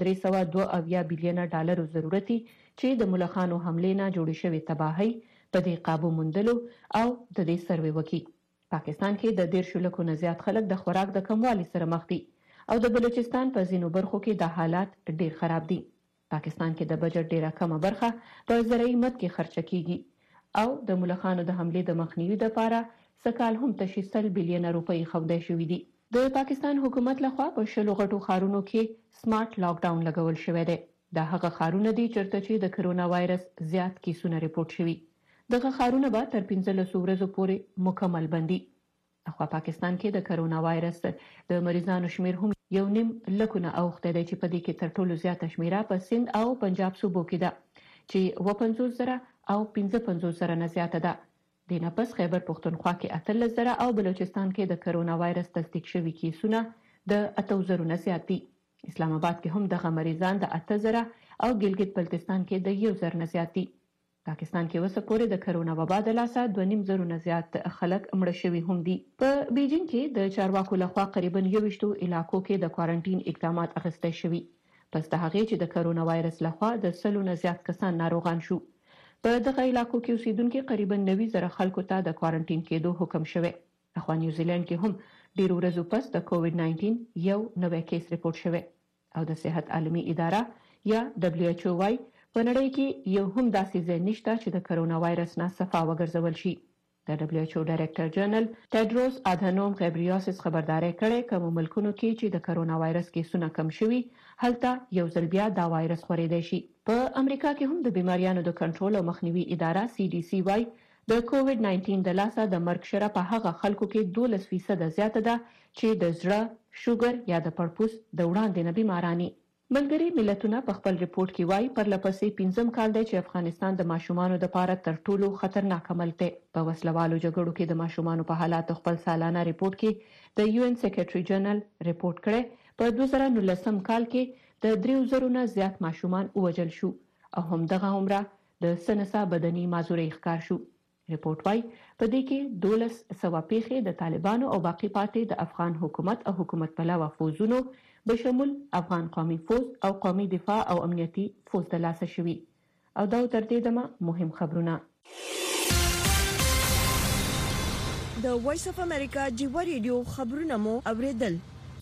302 بلین ډالر ضرورت چې د ملخانو حمله نه جوړ شوی تباہي په دې قابو موندلو او د دې سروې وکي. پاکستان کې د 1.5 لکو نه زیات خلک د خوراک د کموالي سره مخ دي او د بلوچستان په ځینو برخو کې د حالات ډیر خراب دي. پاکستان کې د بجټ ډیره کمه برخه په زراعي مد کې خرچ کیږي او د ملخانو د حمله د مخنیوي لپاره سکال هم 100 بلین روپۍ خودای شوې دي. د پاکستان حکومت لخوا په شلو غټو ښارونو کې سمارټ لاک ډاون لګول شوی دی. دا هغه ښارونه دي چیرته چې د کرونا وایرس زیات کیسونه ریپورت شوي. دغه ښارونه به تر 15 ورځې پورې مکمل بندي. اخوا پاکستان کې د کرونا وایرس د مریضانو شمیر هم 1.5 لک نه اوخته دی چې په دې کې تر ټولو زیاته شمیره په سند او پنجاب صوبو کې ده چې 55,000 او 55,000 نه زیاته ده. د نفس خیبر پختونخوا کې 13,000 او بلوچستان کې د کرونا وایرس تصدیق شوي کیسونه د 8,000 نه زیات دي. اسلام آباد کې هم دغه مریضان د 8,000 او ګلګت بلتستان کې د 1,000 نه زیات دي. پاکستان کې وسه پورې د کرونا وبا د لاسه 2.5 نه زیات خلک مړه شوي هم دي. په بیجینګ کې د چارواکو لخوا تقریبا 21 علاقو کې د کوارنټین اقدامات اخیستل شوي پس د هغې چې د کرونا وایرس لخوا د 100 نه زیات کسان ناروغان شو. په دغه علاقو کې اوسیدونکو قریبا 90,000 خلکو ته د کوارنټین کېدو حکم شوی. اخوا نیوزیلند کې هم ډیر ورځې پس د کووډ 19 یو نوې کیس ریپورت شوی او د صحت عالمي اداره یا WHO وايي په نړۍ کې یو هم داسې ځای نشته چې د کرونا وایرس نه صفا وګرځول شي. د WHO ډایریکټر جنرال ټیډروس اډهانوم غیبریاسس خبرداري کړې کوم ملکونو کې چې د کرونا وایرس کیسونه کم شوي هلته یو ځل بیا دا وایرس خورېدای شي. په امریکا کې هم د بیماریانو د کنټرول او مخنیوي اداره CDC وايي د کووډ 19 د لاسه د مرګ شرح په هغه خلکو کې 12% زیاته ده چې د زړه، شوګر یا د پړپوس د وړاندې نه بیمارانی. ملګری ملتونه په خپل ریپورت کې وايي پر لپسې 15 کال دی چې افغانستان د ماشومانو لپاره تر ټولو خطرناک ملک دی. په وسلوالو جګړو کې د ماشومانو په حالات خپل سالانه ریپورت کې د UN سیکریټري جنرال ریپورت کړی په 2019 کال کې د 3000 نه زیات ماشومان وژل شو او همدغه عمره د سنسا بدني معذوري ښکار شو. ریپورت وايي په دې کې 1200 پیښې د طالبانو او باقی پاتې د افغان حکومت او حکومت پلاوه فوزونو بشمول افغان قومي فوز او قومي دفاع او امنیتي فوز د لاسه شوي. او دا تر دې دمه مهم خبرونه. د وایس اف امریکا جیو ریډیو خبرونه مو اوریدل.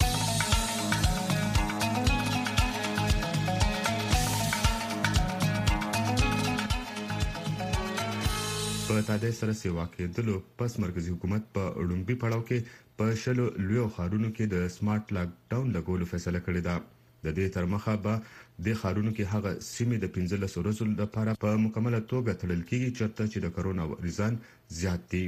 په تادې سره سیوا کېدلو پس مرکزی حکومت په اړومبي پړاو کې په شلو لویو ښارونو کې د سمارټ لاک ډاون لګولو فیصله کړې ده. د دې تر مخه به د ښارونو کې هغه سیمې د 15 ورځو لپاره په مکمله توګه تړل کېږي چې د کرونا مریضان زیات دي.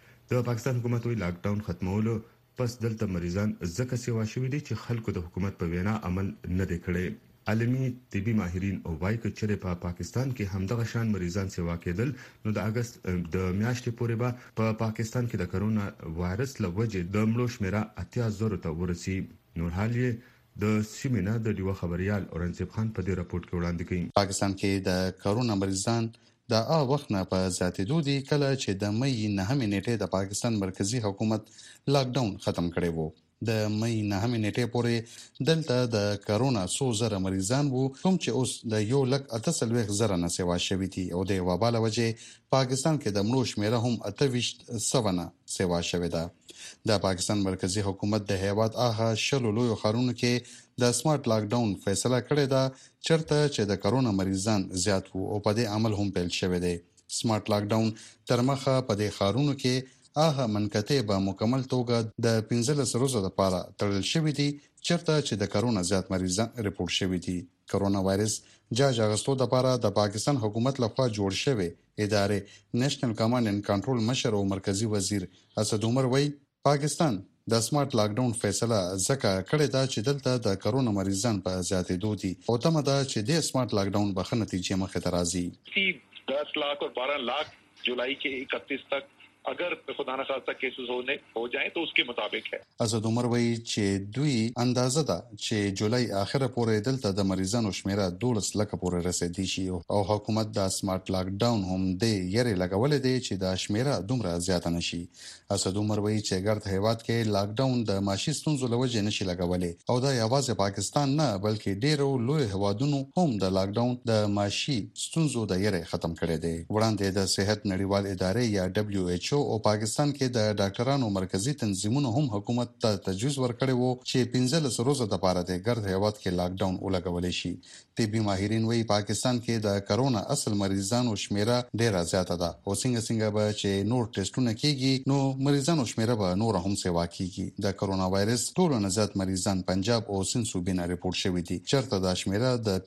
د پاکستان حکومت وی لاک ډاون ختمولو پس دلته مریضان ځکه سیوا شوي دي چې خلکو د حکومت په وینا عمل نه دی کړی. عالمي طبي ماهرین او وايي چې په پاکستان کې همدغه شان مریضان سیوا کېدل نو د اگست د میاشتې پورې به په پاکستان کې د کرونا وایرس لوجه د مړو شمیره 80,000 ته ورسي. نور حال یې د سیمینه د دیو خبريال اورنګزیب خان په دې راپورټ کې وړاندې کړي. پاکستان کې د کرونا مریضان د وخت نه په زیاتېدو دي کله چې د مې 9 نیټې د پاکستان مرکزی حکومت لاک ډاون ختم کړی وو. د مې 9 نیټې پورې دلته د کرونا 100,000 مریضان وو کوم چې اوس د 1,48,000 نه سیوا شوي دي او د وبا له وجې پاکستان کې د مړو شمیره هم 28,000 نه سیوا شوې ده. د پاکستان مرکزی حکومت د هیواد هغه شلو لویو ښارونو کې د سمارټ لاک ډاون فیصله کړې ده چرته چې د کرونا مریضان زیات وو او په دې عمل هم پیل شوی دی. سمارټ لاک ډاون تر مخه په دې ښارونو کې هغه منکته به مکمل توګه د 15 ورځو لپاره تړل شوی دي چرته چې د کرونا زیات مریضان ریپورت شوی دي. کرونا وایرس جاج اغستو د لپاره د پاکستان حکومت لخوا جوړ شوی ادارې نېشنل کمانډ اینڈ کنټرول مشر او مرکزی وزیر اسد عمر وای پاکستان د سمارټ لاک ډاون فیصله ځکه کړې ده چې دلته د کرونا مریضان په زیاتېدو دي او تمه ده چې د سمارټ لاک ډاون به ښه نتیجې مخې ته راځي. 10 लाख और 12 लाख जुलाई के 31 तक अगर खुदा न खास्ता केसेस हो जाए तो उसके मुताबिक है. اسد عمر وایي چې دوی اندازه ده چې جولای اخره پورې دلته د مریضانو شمیره 12 لک پورې رسیدي شي او حکومت د سمارټ لاک ډاون هم د یری لګولې دي چې د شمیره دومره زیات نشي. اسد عمر وایي چې ګرد هیواد کې لاک ډاون د معاشي ستونزو لوجه نشي لګولې او دا یوازې پاکستان نه بلکې ډیرو لوی هوادونو هم د لاک ډاون د معاشي ستونزو د یری ختم کړي دي. وړاندې د صحت نړیوال ادارې یا WHO او پاکستان کې د ډاکټرانو مرکزی تنظیمونو هم حکومت ته تجویز ورکړی وو چې 15 ورځې لپاره د ګرد هیواد کې لاک ډاون ولګول شي. طبي ماهرین وایي پاکستان کې د کرونا اصل مریضانو شمیره ډیره زیاته ده او څنګه به چې نور ټیسټونه کیږي نو مریضانو شمیره به نور هم سیوا کیږي. د کرونا وایرس ټول نه زیات مریضان پنجاب او سند صوبې نه ریپورت شوي دي چرته د شمیره د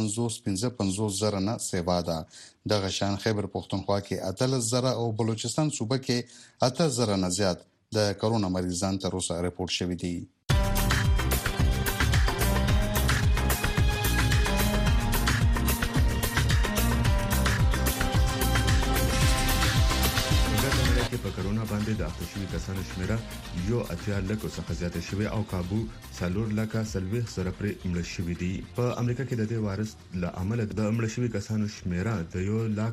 55 زره نه سیوا ده. دغه شان خیبر پختونخوا کې 18,000 او بلوچستان صوبه کې 8,000 نه زیات د کرونا مریضان تر اوسه ریپورت شوي دي. په کرونا باندې د اخته شوي کسانو شمیره 1.8 لک څخه زیاته شوې او کابو 4 لک 40 سره پرې مړ شوي دي. په امریکا کې د دې وایرس له امله د مړ شوي کسانو شمیره د 1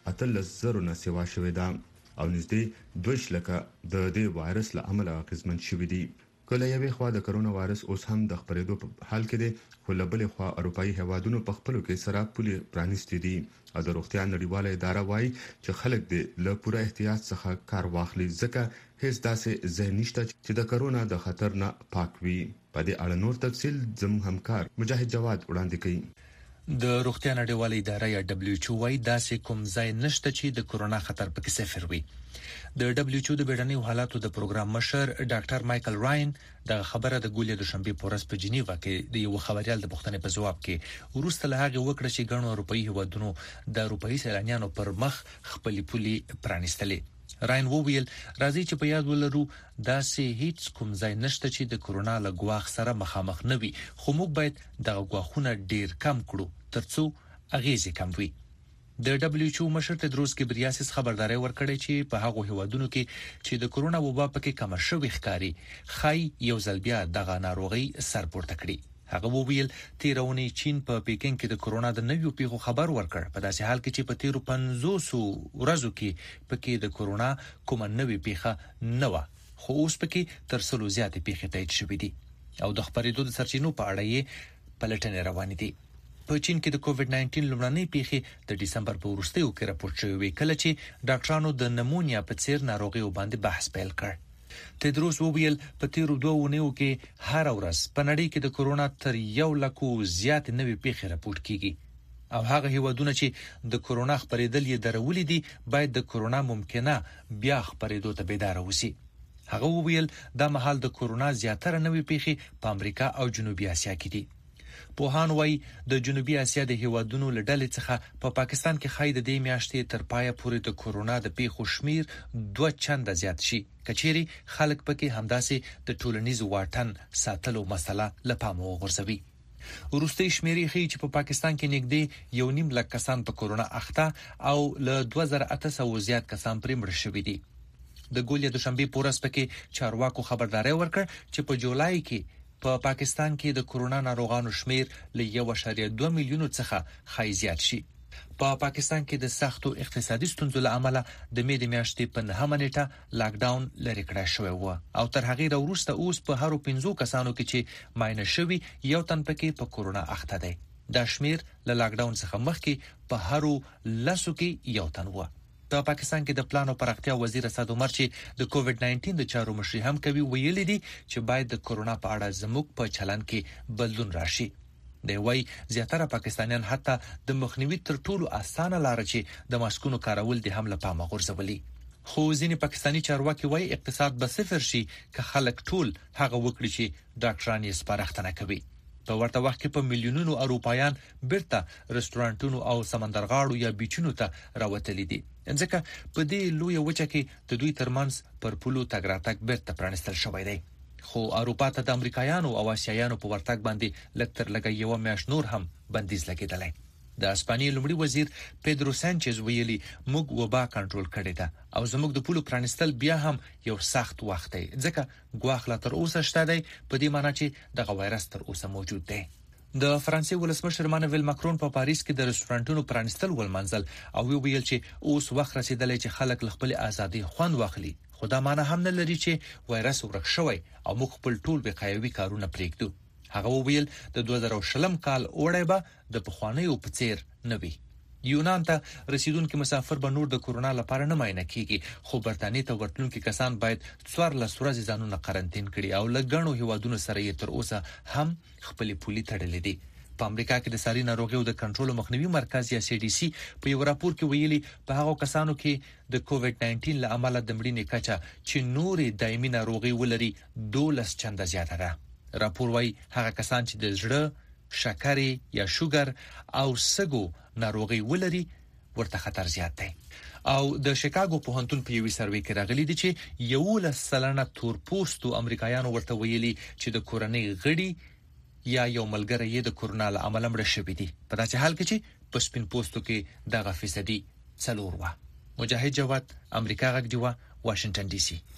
13,000 نه سیوا شوې ده او نږدې 2 لکه د دې وایرس له امله اغېزمن شوي دي. کله یوې خوا د کرونا وایرس اوس هم د خپرېدو په حال کې دی، خو له بلې خوا اروپایي هیوادونو په خپلو کې سره پولې پرانیستې دي او د روغتیا نړیواله اداره وایي چې خلک دې له پوره احتیاط څخه کار واخلي ځکه هیڅ داسې ځای نشته چې د کرونا د خطر نه پاک وي. په دې اړه نور تفصیل زموږ همکار مجاهد جواد وړاندې کوي. د روغتیا نړیواله اداره یا WHO وايي داسې کوم ځای نشته چې د کرونا خطر پکې صفر وي. د WHO د بیړنیو حالاتو د پروګرام مشر ډاکټر مایکل راین د خبره د ګولې د شنبه پورس په جنیوا کې د یو خبريال د پوښتنې په جواب کې ورسته له هغه وکړه چې ګڼو اروپאי هیوادونو د اروپאי سیلانیانو پر مخ خپل پولي پرانیستلې. راین وویل راځي چې په یاد ولرو داسې هیڅ کوم ځای نشته چې د کرونا له ګواښ سره مخامخ نه وي، خو موږ باید د ګواښونو ډیر کم کړو ترڅو اغیزې کم وي. د WHO مشر تدروس ګبریاسس خبرداري ورکړې چې په هغه هیوادونو کې چې د کرونا وبا پکې کم شوی ښکاری خای یو ځل بیا دغه ناروغي سر پورته کړی. هغه وویل تیرونی چین په پیکینګ کې د کرونا د نویو پیښو خبر ورکړ، په داسې حال کې چې په تیرو 500 ورځو کې پکې د کرونا کومه نوې پیښه نه و، خو اوس پکې تر څلو زیاتې پیښې تایید شوې دي او د خبرېدو د سرچینو په اړه یې پلټنې روانې دي. په چین کې د کووډ 19 لومړنۍ پیښې د دسمبر په وروستیو کې راپورټ شوې کله چې ډاکټرانو د نمونیا په څیر ناروغیو باندې بحث پیل کړ. تدروس وویل په تیرو 2 اونیو کې هر ورځ په نړۍ کې د کرونا تر 1 لک زیات نوې پیښې راپورټ کیږي او هغه هیوادونه چې د کرونا خبرېدل یې درولې دي باید د کرونا ممکنه بیا خبرېدو ته بیدار اوسي. هغه وویل دا مهال د کرونا زیاتره نوې پیښې په امریکا او جنوبي اسیا کې دي. پوهان وايي د جنوبي اسیا د هیوادونو له ډلې څخه په پاکستان کې خای د دې میاشتې تر پایه پورې د کرونا د پیښو شمیر 2 چنده زیات شي کچېری خلک پکې همداسې د ټولنیز واټن ساتلو مسله لپاره وغورځوي. ورستي شمیرې ښیي چې په پاکستان کې نږدې 1.5 لک کسان په کرونا اخته او له 2800 زیات کسان پرې مړ شوي دي. د ګولې د شنبه پورس پکې چارواکو خبرداري ورکړ چې په جولای کې په پاکستان کې د کرونا ناروغانو شمیر له 1.2 میلیون څخه خای زیات شي. په پاکستان کې د سختو اقتصادي ستونزو له امله د مې د میاشتې په 9 نیټه لاک ډاون لري کړی شوی و او تر هغه وروسته اوس په هرو 15 کسانو کې چې ماینه شوی یو تن پکې په کرونا اخته دی. دا شمیر له لاک ډاون څخه مخکې په هرو لسو کې یو تن و. په پاکستان کې د پلان او پراختیا وزیر اسد عمر چې د کووډ 19 د چارو مشري هم کوي ویلي دي چې باید د کرونا په اړه زموږ په چلن کې بدلون راشي. دی وايي زیاتره پاکستانیان حتی د مخنیوي تر ټولو اسانه لار چې د ماسکونو کارول دي هم لپاره غورځولي. خو ځینې پاکستانی چارواکي وايي اقتصاد به صفر شي که خلک ټول هغه وکړي چې ډاکټران یې سپارښتنه کوي. په ورته وخت کې په میلیونونو اروپایان بیرته رستورانټونو او سمندرغاړو یا بیچونو ته راوتلي دي ځکه په دې لوی وچه کې د دوی ترمنځ پر پولو تګ راتګ بیرته پرانستل شوی دی. خو اروپا ته د امریکایانو او آسیایانو په ورتګ باندې لکتر لګي یو میاشت نور هم بندیز لګیدلی. د اسپانیې لومړي وزیر پیدرو سانچز ویلي موږ وبا کنټرول کړی ده او زموږ د پولو پرانستل بیا هم یو سخت وخت دی ځکه ګواښ لا تر اوسه شته دی په دې معنی چې دغه وایرس تر اوسه موجود دی. د فرانسې ولسمشر مانویل ماکرون په پاریس کې د رستورانټونو پرانستل ولمنځل او ویل چې اوس وخت رسیدلی چې خلک خپل ازادي خوند واخلي، خو دا معنی هم نه لري چې وایرس ورک شوی او موږ خپل ټول وقایوي کارونه پرېږدو. هغه ویل د 2020 کال اوړی به د پخوانیو په څیر نه وي. یونان ته رسیدونکو مسافر به نور د کرونا لپاره نه معاینه کیږي، خو برتانیې ته ورتلونکي کسان باید 14 ورځې ځانونه قرنټین کړي او لګڼو هیوادونو سره یې تر اوسه هم خپل پولي تړلې دي. په امریکا کې د ساري ناروغیو د کنټرول مخنیوي مرکز یا CDC په یو راپور کې ویلي په هغو کسانو کې د کووډ 19 له امله د مړینې کچه چې نورې دایمي ناروغي ولري 12 چنده زیاته ده. راپور وايي هغه کسان چې د زړه، شکرې یا شوګر او سګو ناروغي ولري ورته خطر زیات دی. او د شیکاګو پوهنتون په یوې سروې کې راغلي دي چې 11% تور پوستو امریکایانو ورته ویلي چې د کورنۍ غړي یا یو ملګری یې د کرونا له امله مړ شوی دی، په داسې حال کې چې په سپین پوستو کې دغه فیصدي 4 و. مجاهد جواد، امریکا غږ دیوا، واشنگټن ډي سي.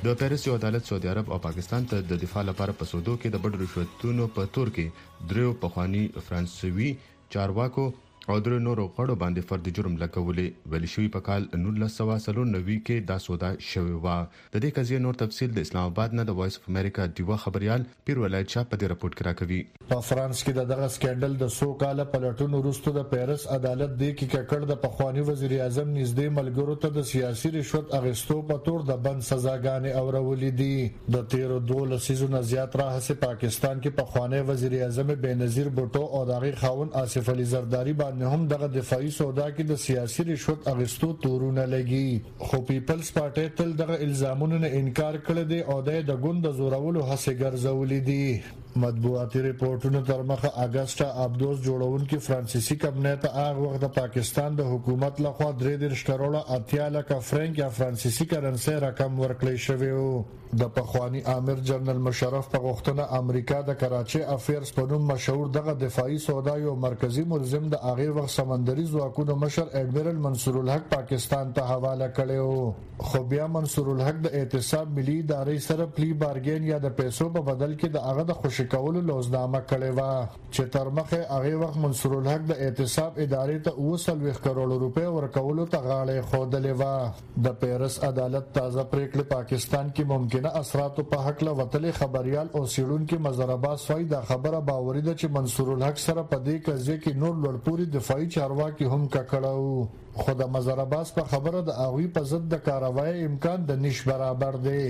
د پیرس یو عدالت سعودي عرب او پاکستان ته د دفاع لپاره په سودو کې د بډ رشوتونو په تور کې دریو پخوانی فرانسوي چارواکو او درو نورو غړو باندې فرد جرم لګولې ویل شوی په کال 1990 کې دا سودا شوی و. د دې قضیه نور تفصیل د اسلام آباد نه د وایس اف امریکا دیوا خبريال پیر ولایت شاه په دې رپورت کې راکوي. په فرانس کې دغه سکندل د سو کال پلټونو وروسته د پیرس عدالت د کې ککړ د پخوانی وزیر اعظم نږدې ملګرو ته د سیاسي رشوت اغستو په تور د بند سزاګانې اورولې دي. د 13 لسیزونو زیات راهسه پاکستان کې پخوانی وزیر اعظم بینظیر بوټو او دغه خاون آصف علي زرداری هم دغه دفاعي سودا کې د سیاسي رشوت اغستو تورونه لګي. خو پیپلز پارټي تل دغه الزامونو نه انکار کړی دی او د ګوند زورولو هڅې ګرځولې دي. مطبوعاتي ریپورتونو تر مخه اگسټا ابدوس جوړونکو فرانسیسي کابینه ته هغه وخت د پاکستان د حکومت لخوا 3 کروڑه 80 لک فرنک یا فرانسیسي کرنسي رقم ورکړی شوی و. د پخوانی امیر جنرال مشرف په غوښتنه امریکا د کراچي افیرز په نوم مشهور دغه دفاعي سودا یو مرکزی ملزم د هغه وخت سمندري ځواکونو مشر اډمیرل منصور الحق پاکستان ته حواله کړو. خو بیا منصور الحق د اعتصاب ملي ادارې سره پلی بارګین یا د پیسو په بدل کې د هغه د خوشی کولو لوزنامه کړې و چې تر مخه هغه وخت منصور الحق د اعتصاب ادارې ته 20 کروڑ روپے ورکولو ته غاړه خودلې و. د پیرس عدالت تازه پریکړه پاکستان کې ممکنه اثراتو په حق له وتلې خبريال او سیړونکو مزرباس وای دا خبره باوري ده چې منصور الحق سره په دې قضیه کې نور لړپوري دفاعي چارواکي هم ککړو. خو د مزرباس په خبره د اوی په ضد د کاروای امکان د نش برابر دی.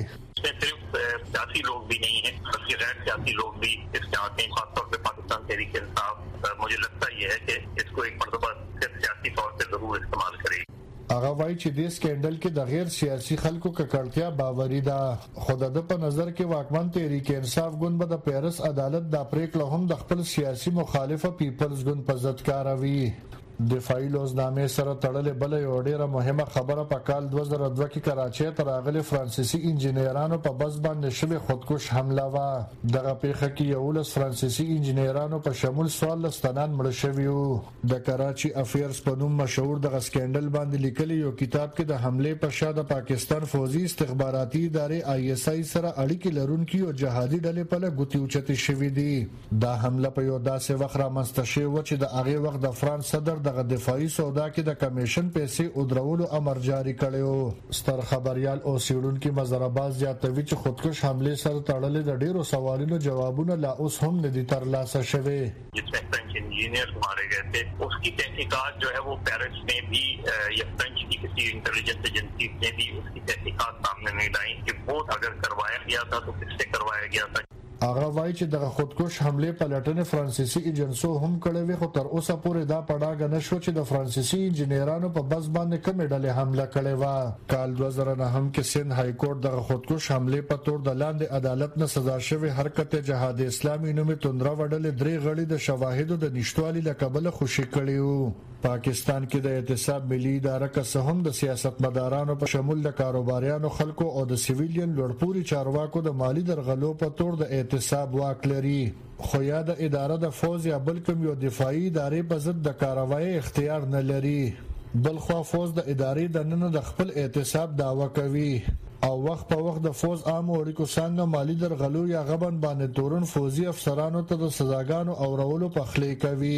सियासी लोग भी नहीं है, बल्कि गैर सियासी लोग भी इसके आते हैं. खासतौर पर पाकिस्तान तहरीक इंसाफ मुझे लगता ये है कि इसको एक मरतबा सियासी तौर पर जरूर इस्तेमाल करेगी. هغه وایي چې د سکندل کې د غیر سیاسي خلکو ککړتیا باوري ده. خو د په نظر کې واکمن تحریک انصاف ګوند به د پیرس عدالت د پریکړه هم د خپل سیاسي مخالفه پیپلز ګوند په ضد کاروي. دفاعي لوزنامې سره تړلې بل یو ډیره مهمه خبره په کال 2002 کې کراچۍ ته راغلي فرانسیسي انجینرانو په بس باندې شوی خودکش حمله و. دغه پیښه کې 11 فرانسیسي انجینرانو په شمول 14 تنان مړ شوي وو. د کراچي افیرز په نوم مشهور د سکندل باندې لیکلي یو کتاب کې د حمله په شا د پاکستان فوزي استخباراتي ادارې ISI سره اړیکې لرونکي او جهادي ډلې په لګ غوتی اوچتي شوې دي. دا حمله په یو داسې وخت رامنځته شوه چې د هغه وخت د فرانس صدر دغه دفاعي سودا کې د کمیشن پیسې او درولو امر جاری کړو. ستر خبريال او سیړونکو مزرباز زیاتوي چې خودکش حمله سره تړلې د ډیرو سوالونو جوابونه لا اوس هم نه دي ترلاسه شوي. जिसमें फ्रेंच इंजीनियर मारे गए थे उसकी तहकीकात जो है वो पेरिस में भी या फ्रेंच की किसी इंटेलिजेंस एजेंसी ने भी उसकी तहकीकात सामने नहीं लाई कि वो अगर करवाया गया था तो किससे करवाया गया था. هغه وایي چې د خودکش حمله پلټنې فرانسیسي ایجنسو هم کړې وي. خو تر اوسه پورې دا پړاګ نه شو چې د فرانسیسي انجینرانو په بس باندې کومه ډلې حمله کړې و. کال 2009 کې سند های کورټ د خودکش حمله په تور د لاندې عدالت نه سزا شوی حرکت جهاد اسلامي نومې توندرا وډلې درې غړي د شواهدو د نشټوالي لقبله خوشی کړي وو. پاکستان کې د اعتصاب ملي اداره که هم د سیاستمدارانو په شمول د کاروباریانو خلکو او د سیویلین لوړپوري چارواکو د مالی درغلو په تور د اعتصاب واک لري. خو یا د اداره د فوز یا بل کوم یو دفاعي ادارې په ضد د کاروایی اختیار نه لري. بل خو فوز د ادارې د نن د خپل اعتصاب داوا کوي او وخت په وخت د فوز عام اړیکو څنګه مالی درغلو یا غبن باندې تورن فوزي افسرانو ته د سزاګانو او رولو په خلی کوي.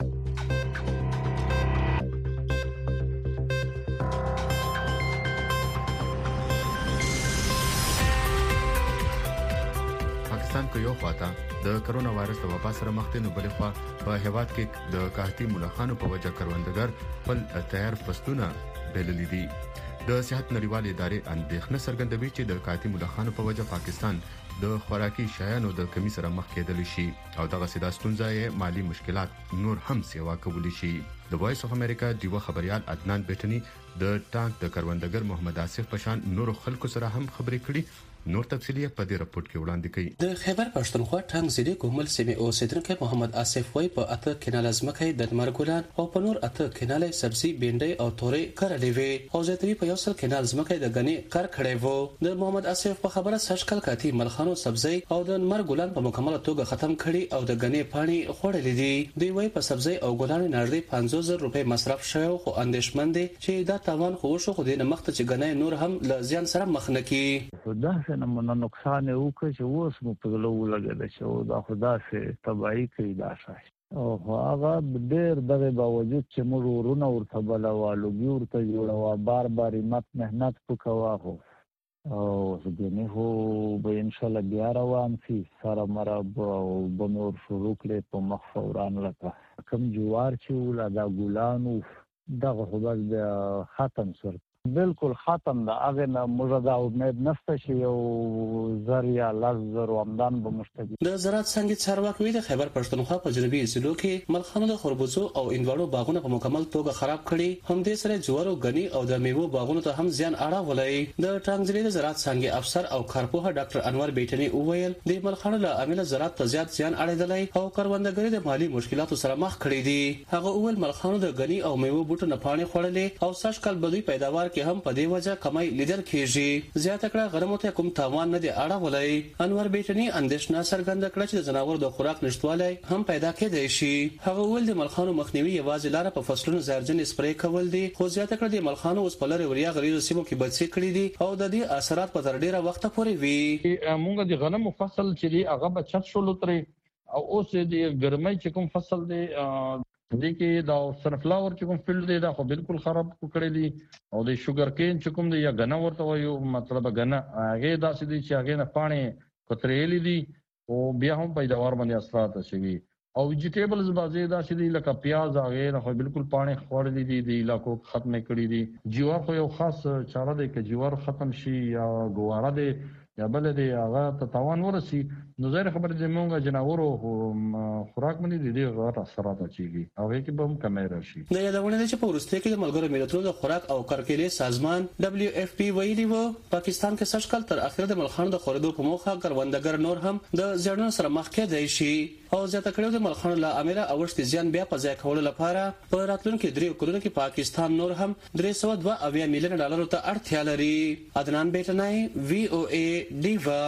پاکستان کو یو خواته د کرونا وایرس د وبا سره مخ ته نو بل خوا په هیواد کې د قحطي ملخانو په وجه کروندګر خپل تیار فصلونه بللي دي. د صحت نړیوالې ادارې اندېښنه څرګندوي چې د قحطي ملخانو په وجه پاکستان د خوراکي شیانو د کمی سره مخ کېدل شي او دغه سیده ستونزې مالی مشکلات نور هم سیوا کولی شي. د وایس اف امریکا دیو خبريال عدنان بیٹنی د ټانک د کروندګر محمد آصف پشان نور خلکو سره هم خبرې کړي. نور تفصیلی په دې راپورټ کې وړاندې کړي. د خیبر پښتونخوا ټانګ ضلع کومل سیمې اوسیدونکو محمد آصف وای په اته کینال ازمکه د مرګولان او په نور اته کینال سبزی بینډي او تورې کړلې وي او زیاتوي په یو سل کینال ازمکه د غني کار کړی وو. د محمد آصف په خبره سشکل کاتی ملخانو سبزی او د مرګولان په مکمله توګه ختم کړي او د غني پانی خوړلې دي. دوی وای په سبزی او ګلان نړۍ 500,000 روپۍ مصرف شوی خو اندیشمن دي چې دا تاوان خو شو خو د مخته چې غنی نور هم ل زیان سره مخ نه کی. دا څنګه نقصان وکړي چې اوس مو په لو لګیدل چې دا خدا سه تباہی کوي دا شای او هغه ډېر دغه باوجود چې موږ ورونه ورته بلوالو ورته جوړوا بار بار مهنت وکوا هو او دغه هو به ان شاء الله بیا روان شي سره مرب او بنور شروع کړي په مخ فوران لکه کم جوار چې ولا دا ګلانو دغه خدای د ختم سر بالکل ختم دا هغه نه موږ دا امید نشته چې یو زریا لزر ومدان به مشتګي. د زراعت څنګه چارواکي د خیبر پښتونخوا په جنوبي ضلعو کې ملخانو د خربوزو او انډوړو باغونه په مکمل توګه خراب کړي. هم دې سره جوارو غني او د میوو باغونو ته هم زیان اړولای. د ټانګ ضلع د زراعت څنګه افسر او کارپوه ډاکټر انور بیٹنی وویل د ملخانو له عامل زراعت ته زیات زیان اړیدلای او کروندګري د مالی مشکلاتو سره مخ کړي دي. هغه وویل ملخانو د غني او میوو بوټو نه پانی خوړلې او سږ کال بدوي پیداوار کې هم په دې وجه کمای لیدل کیږي. زیاته کړه غرمو ته کوم تاوان نه دی اړولای. انور بیٹنی اندیشنه څرګنده کړه چې د جناور د خوراک نشټوالي هم پیدا کېدای شي. هغه ول د ملخانو مخنیوي یوازې لاره په فصلونو زرجن سپری کول دي خو زیاته کړه د ملخانو اوس په لری وریا غریزو سیمو کې بدسي کړی دي او د دې اثرات په تر ډیره وخت پورې وي. مونږ د غنمو فصل چې دی هغه بچت شو لتري او اوس د ګرمۍ چې کوم فصل دی دې کې دا سنفلاور چې کوم فیلډ دی دا خو بالکل خراب کړی دي او د شوګر کین چې کوم دی یا غنه ورته وایو مطلب غنه هغه داسې دي چې هغه نه پانی کترېلی دي او بیا هم پیداوار باندې اثرات شوي او ویجیټیبلز بازي داسې دي لکه پیاز هغه نه خو بالکل پانی خوړلې دي د علاقو ختم کړی دي. جوار خو یو خاص چاره دی چې جوار ختم شي یا ګواره دی یا بل دی هغه ته تاوان ورسي نو زه خبر دې مونږه جناورو خوراک باندې دي غوړ اثرات اچيږي او کې به هم کمې راشي. د یادونه ده چې په ورسته کې د ملګرو ملتونو د خوراک او کرکېلې سازمان WFP ویلي وو پاکستان کې سږ کال تر اخره د ملخانو د خوردو په موخه کروندګر نور هم د زیړونو سره مخ کېدای شي او زیاته کړو د ملخانو له عامله اوښت زیان بیا په ځای کولو لپاره په راتلونکو 3 کلونو کې پاکستان نور هم 302 میلیون ډالر ته اړتیا لري. عدنان بیٹنای VOA دیوا.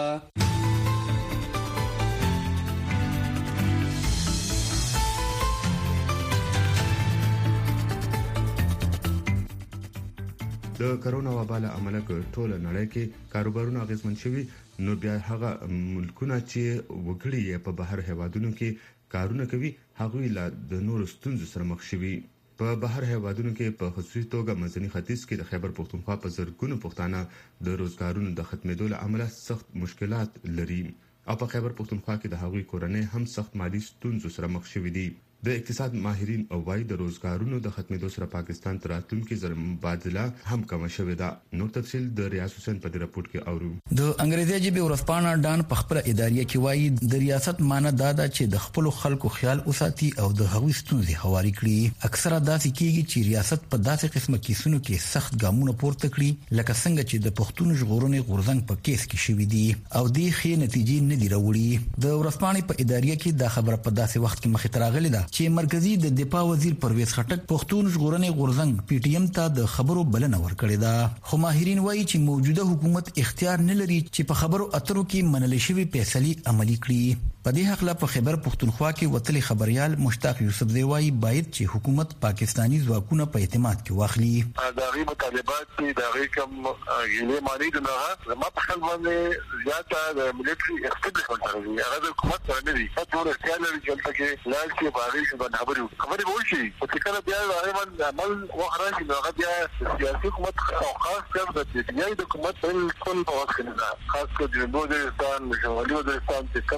د کرونا وبا له امله ټول نړۍ کې کاروبارونه اغیزمن شوي نو بیا هغه ملکونه چې وګړي په بهر هیوادونو کې کارونه کوي هغه لا د نور ستونزو سره مخ شوي. په بهر هیوادونو کې په خصوصي توګه منځني ختیځ کې د خیبر پښتونخوا په زرګونو پښتانه د روزګارونو د ختمېدو له امله سخت مشکلات لري او په خیبر پښتونخوا کې د هغوی کورنۍ هم سخت مالی ستونزو سره مخ شوي دي. د اقتصاد ماهرین او وايي د روزګارونو د ختمېدو سره پاکستان تر راتلونکي زر مبادله هم کم شوې ده. نو تفصیل د ریاض حسین په راپورټ کې اورو. د انګریزي ژبې ورځپاڼه ډان په خپل اداريه کې وايي د ریاست معنی دا ده چې د خپل خلکو خیال اوساتي او د هغوی ستونزې هواري کړي. اکثره داسې کیږي چې ریاست په داسې قسمه کیسونو کې سخت ګامونه پورته کړي لکه څنګه چې د پښتون ژغورنې غورځنګ په کیس کې شوې دي او د ښې نتیجې نه دی راوړي. د ورځپاڼې په اداريه کې دا خبره په داسې وخت کې مخې ته راغلې ده چې مرکزی د دفاع وزیر پرویز خټک پښتون ژغورنې غورځنګ پی ټی ایم ته د خبرو بلنه ورکړې ده. خو ماهرین وایي چې موجوده حکومت اختیار نه لري چې په خبرو اترو کې منل شوی فیصله عملي کړي. په دې حق لا په خیبر پښتونخوا کې وتلي خبريال مشتاق یوسف دیوای باید چې حکومت پاکستانی ځواکونه په اعتماد کې واخلي. دا غي مطالبات دي دا غي کوم غیله مالي نه ما په خپل باندې زیاته د ملټري اکسټیبلیشمنت سره هغه د حکومت سره نه دي ټول اختیار لري چې تلکه لال کې باغې باندې خبرې وشي او چې کله بیا هغه عمل وخرج نو هغه بیا سیاسي حکومت او خاص کار د دې حکومت په ټول په وخت کې نه خاص کر د نوردستان شمالي وزیرستان چې کوم ځای کې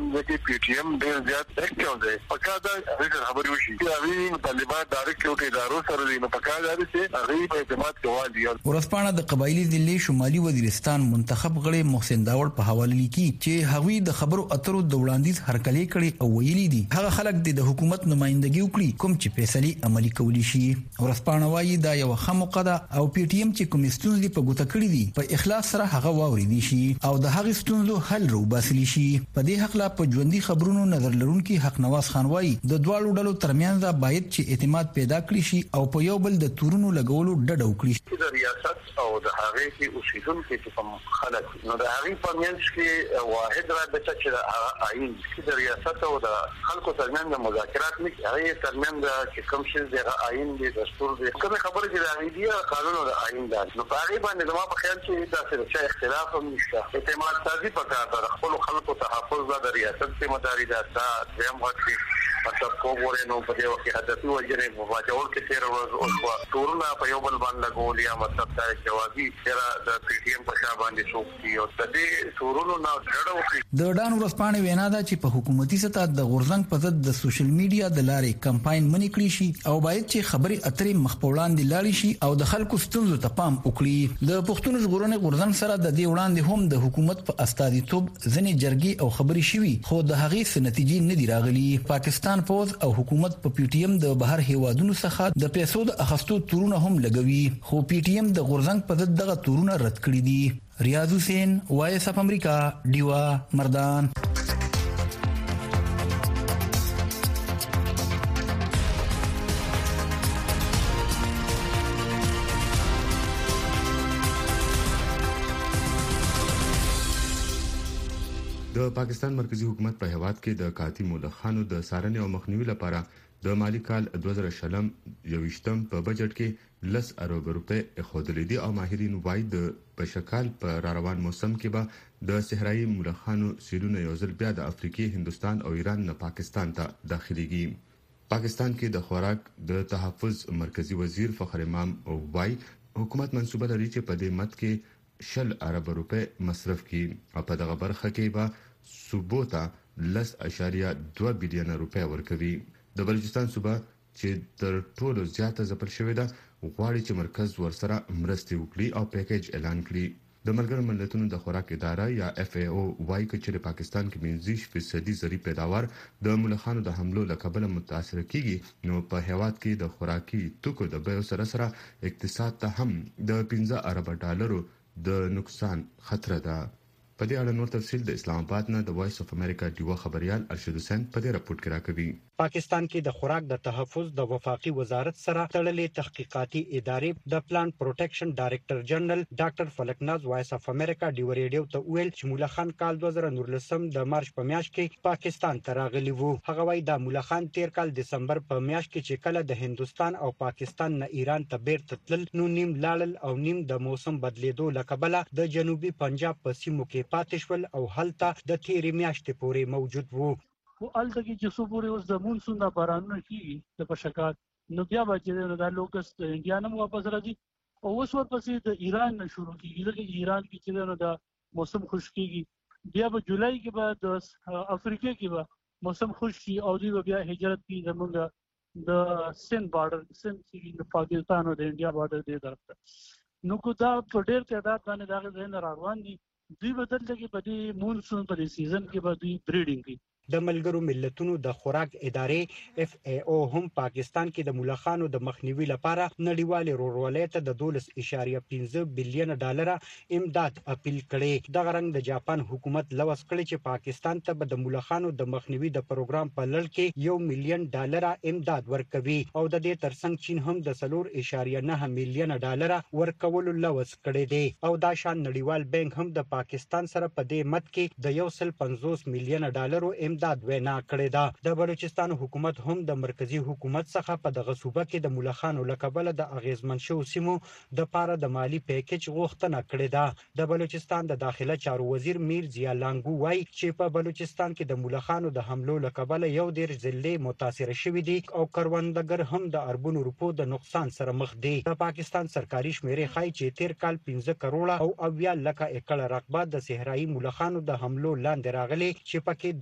پی ټی ایم ډېر زیات اکټیو دی پکې دا خبرې وشي چې هغه طالبان ډایرکټ یو ادارو سره دی نو پکې دا چې هغه په اعتماد کوي. ورځپاڼه د قبایلی ضلع شمالي وزیرستان منتخب غړي محسن داوړ په حواله لیکي چې هغوی د خبرو اترو د وړاندیز هرکلې کړي او ویلي دي هغه خلک د حکومت نمائندګي وکړي کوم چې فیصله عملي کولی شي. ورځپاڼه وايي دا یو خموقه ده او پی ټی ایم چې کوم ستونزې په ګوته کړې دي په اخلاص سره هغه واوري شي او د هغې ستونزو حل روباسلی شي. په دې حق لا په ژوندۍ خبرونو نظر لرونکي حق نواز خان وايي د دواړو ډلو ترمنځ باید چې اعتماد پیدا کړي شي او په یو بل د تورونو لګولو ډډه وکړي. د ریاست او د هغې کې اوسیدونکو چې کوم خلک نو د هغې په منځ کې واحد رابطه چې آئین چې د ریاست او د خلکو ترمنځ مذاکرات نه هغه ترمنځ چې کوم څه د آئین د دستور د کوم خبره چې د هغې دی قانون او د آئین دا نو په هغې باندې زما په خیال چې دا څه اختلاف هم نشته. اعتماد سازي پکار ده خپل خلکو تحفظ د ریاست ذمہ داری ده دا هم وخت مطلب کومورې نو په دې وخت کې هدفي وجنې په واجول کې تیر ورځ او تورونه په یو بل باندې لګول یا مطلب دا جوابي چې د پی ټی ایم په شا باندې څوک او د دې تورونو نه ډډه وکړي. د ډان ورځپاڼې وینا ده چې په حکومتي سطح د غورځنګ په ضد د سوشل میډیا د لارې کمپاین منې کړی شي او باید چې خبري اترې مخ په وړاندې لاړې شي او د خلکو ستونزو ته پام وکړي. د پښتون ژغورنې غورځنګ سره د دې وړاندې هم د حکومت په استازیتوب ځنې جرګې او خبري شوي خو د هغې څه نتیجې نه دي راغلي. پاکستان پوز او حکومت په پی ټی ایم د بهر هیوادونو څخه د پیسو د اخستو تورونه هم لګوي خو پی ټی ایم د غورځنګ په ضد دغه تورونه رد کړي دي. ریاض حسین وایس اف امریکا دیوا مردان. د پاکستان مرکزی حکومت په هیواد کې د کاتی مولخانو د سارنې او مخنیوي لپاره د مالی کال 2021 په بجټ کې 10 ارب روپے خودلې دي او ماهرین وايي د بشکال په روان موسم کې به د صحرایي مولخانو سیلونه یو ځل بیا د افریقي هندستان او ایران نه پاکستان ته داخليږي. پاکستان کې د خوراک د تحفظ مرکزی وزیر فخر امام وايي حکومت منصوبه لري چې په دې مت کې 10 ارب روپے مصرف کی او په دغه برخه کې به صوبو ته 10.2 بلین روپے ورکوي. د بلوچستان صوبه چې تر ټولو زیاته ځپل شوې ده غواړي چې مرکز ورسره مرستې وکړي او پیکیج اعلان کړي. د ملګرو ملتونو د خوراک اداره یا اف ای او وايي چې پاکستان کې 50% زری پیداوار د ملخانو د حملو لکبل متاثر کیږي نو په هیواد کې د خوراکي توکو د بیو سره اقتصاد ته هم د 15 ارب ډالرو د نقصان خطر ده. په دې اړه نور تفصیل د اسلام آباد نه د وایس اف امریکا دیوا خبريال ارشد حسین په دې راپورټ کې راکوي. پاکستان کې د خوراک د تحفظ د وفاقي وزارت سره تړلې تحقیقاتي ادارې د پلان پروټیکشن ډایریکټر جنرال ډاکټر فلکناز وایس اف امریکا دیو ریډیو ته ویل چې مولخان کال 2019 د مارچ په میاشت کې پاکستان ته راغلي وو. هغه وایي د مولخان تیر کال دسمبر په میاشت کې چې کله د هندستان او پاکستان نه ایران ته بیرته تلل نو نیم لاړل او نیم د موسم بدلیدو لکبله د جنوبي پنجاب په سیمو کې پاتې شول او هلته د تیرې میاشتې پورې موجود وو. او الته کې چې څو پورې اوس د مونسون د بارانونو کېږي د پشکات نو بیا به چې د لوکست انډیا نه واپس راځي او اوس ورپسې د ایران نه شروع کېږي لکه ایران کې چې نو د موسم خشک کېږي بیا به جولای کې به د افریقا کې به موسم خشک شي او دوی بیا هجرت کوي زمونږ د سند بارډر سند چې د پاکستان او د انډیا بارډر دی طرف نو کو دا په ډېر تعداد باندې دا غوښنه روان دي دوی بدل کې په دې مونسون په سیزن کې به دوی بریډینګ کوي. د ملګرو ملتونو د خوراک ادارې اف ای او هم پاکستان کې د مولخانو د مخنیوي لپاره نړیوال رورولۍ ته د 12.15 بلین ډالر امداد اپیل کړي. د غرنګ د جاپان حکومت لوس کړي چې پاکستان ته د مولخانو د مخنیوي د پروګرام په لړ کې 1 ملین ډالر امداد ورکوي او د دې ترڅنګ چین هم د 4.9 ملین ډالر ورکولو لوس کړي دي او دا شان نړیوال بانک هم د پاکستان سره په دې مت کې د 150 ملین ډالر امداد وینا کړې ده. د بلوچستان حکومت هم د مرکزی حکومت څخه په دغه صوبه کې د مولخانو لکبل د اغیزمن شو سیمو د پاره د مالی پیکیج غوښتنه کړې ده. د بلوچستان د داخله چارو وزیر میر ضیا لانګو وایي چې په بلوچستان کې د مولخانو د حملو لکبل یو ډیر ضلع متاثر شوې دي او کروندګر هم د اربونو روپو د نقصان سره مخ دي. د پاکستان سرکاري شمیرې ښایي چې تیر کال 15 کروڑه او 80 لک ایکړ رقبه د صحرایي مولخانو د حملو لاندې راغلي چې پکې 2 کروڑه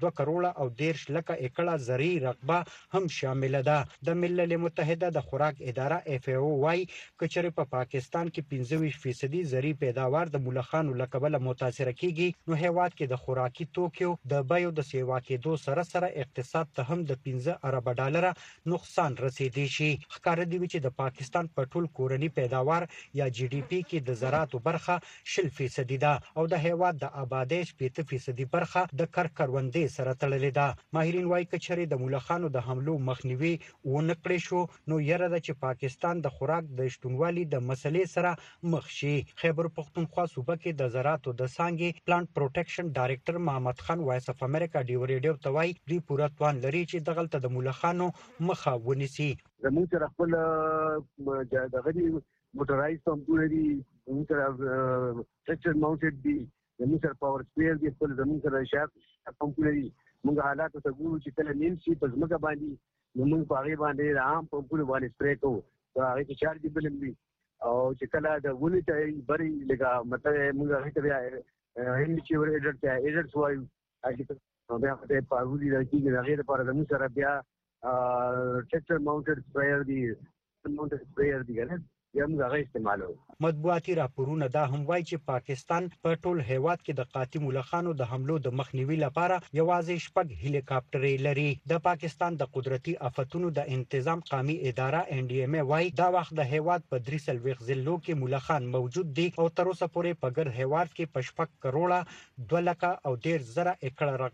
2.13 لک ایکړه زرعي رقبه هم شامل ده. د ملل متحده د خوراک اداره FAO وايي کچره په پاکستان کې 25% زرعي پیداوار د ملخانو لکبله متاثر کیږي نو هیواد کې د خوراکي توکو د بیو د سیوا کېدو سره اقتصاد ته هم د 15 ارب ډالر نقصان رسیدي شي. ښکار دی چې د پاکستان په ټول کورنی پیداوار یا GDP کې د زراعت برخه 10% ده او د هیواد د آبادی 8% برخه د کروندې سره تړلې ده. ماهرین وايي کچره د ملخانو د حملو مخنیوي ونکړي شو نو یره د چې پاکستان د خوراک د شتونوالي د مسلې سره مخ شي. خیبر پختونخوا صوبه کې د زراعت او د سانګي پلانټ پروټیکشن ډایریکټر محمد خان وایس اف امریکا ډیو ریډیو توای دی پوره توان لري چې دغلت د ملخانو مخه ونیسي. زموږ سره خپل د غدي موټرایز پمپونه دي، زموږ سره ټریکټر ماونټډ دي، زموږ سره پاور سپیر دي، خپل زموږ سره شاپ پمپونه دي. موږ حالات ته ګورو چې کله نیم شي په ځمکه باندې نو موږ په هغه باندې عام پمپونه باندې سپری کوو. هغه کې چارج بلم دي او چې کله د ونې ته بری لګا مطلب موږ هغه ته هند چې ور ایډټ وایو هغه بیا په پارولی راځي هغه لپاره زموږ سره بیا ټریکټر ماونټډ سپرییر دی کنه یم هغه استعمالو. مطبوعاتي راپورونه دا هم وایي چې پاکستان په ټول هیواد کې د قاطی ملخانو د حملو د مخنیوي لپاره یوازې شپږ هلیکاپټرې لري. د پاکستان د قدرتي آفتونو د انتظام قومي اداره NDMA وايي دا وخت د هیواد په 3 ضلعو کې ملخان موجود دي او تر اوسه پورې په ګرد هیواد کې 5 کروڑه 2 لک او 10 زره ایکړه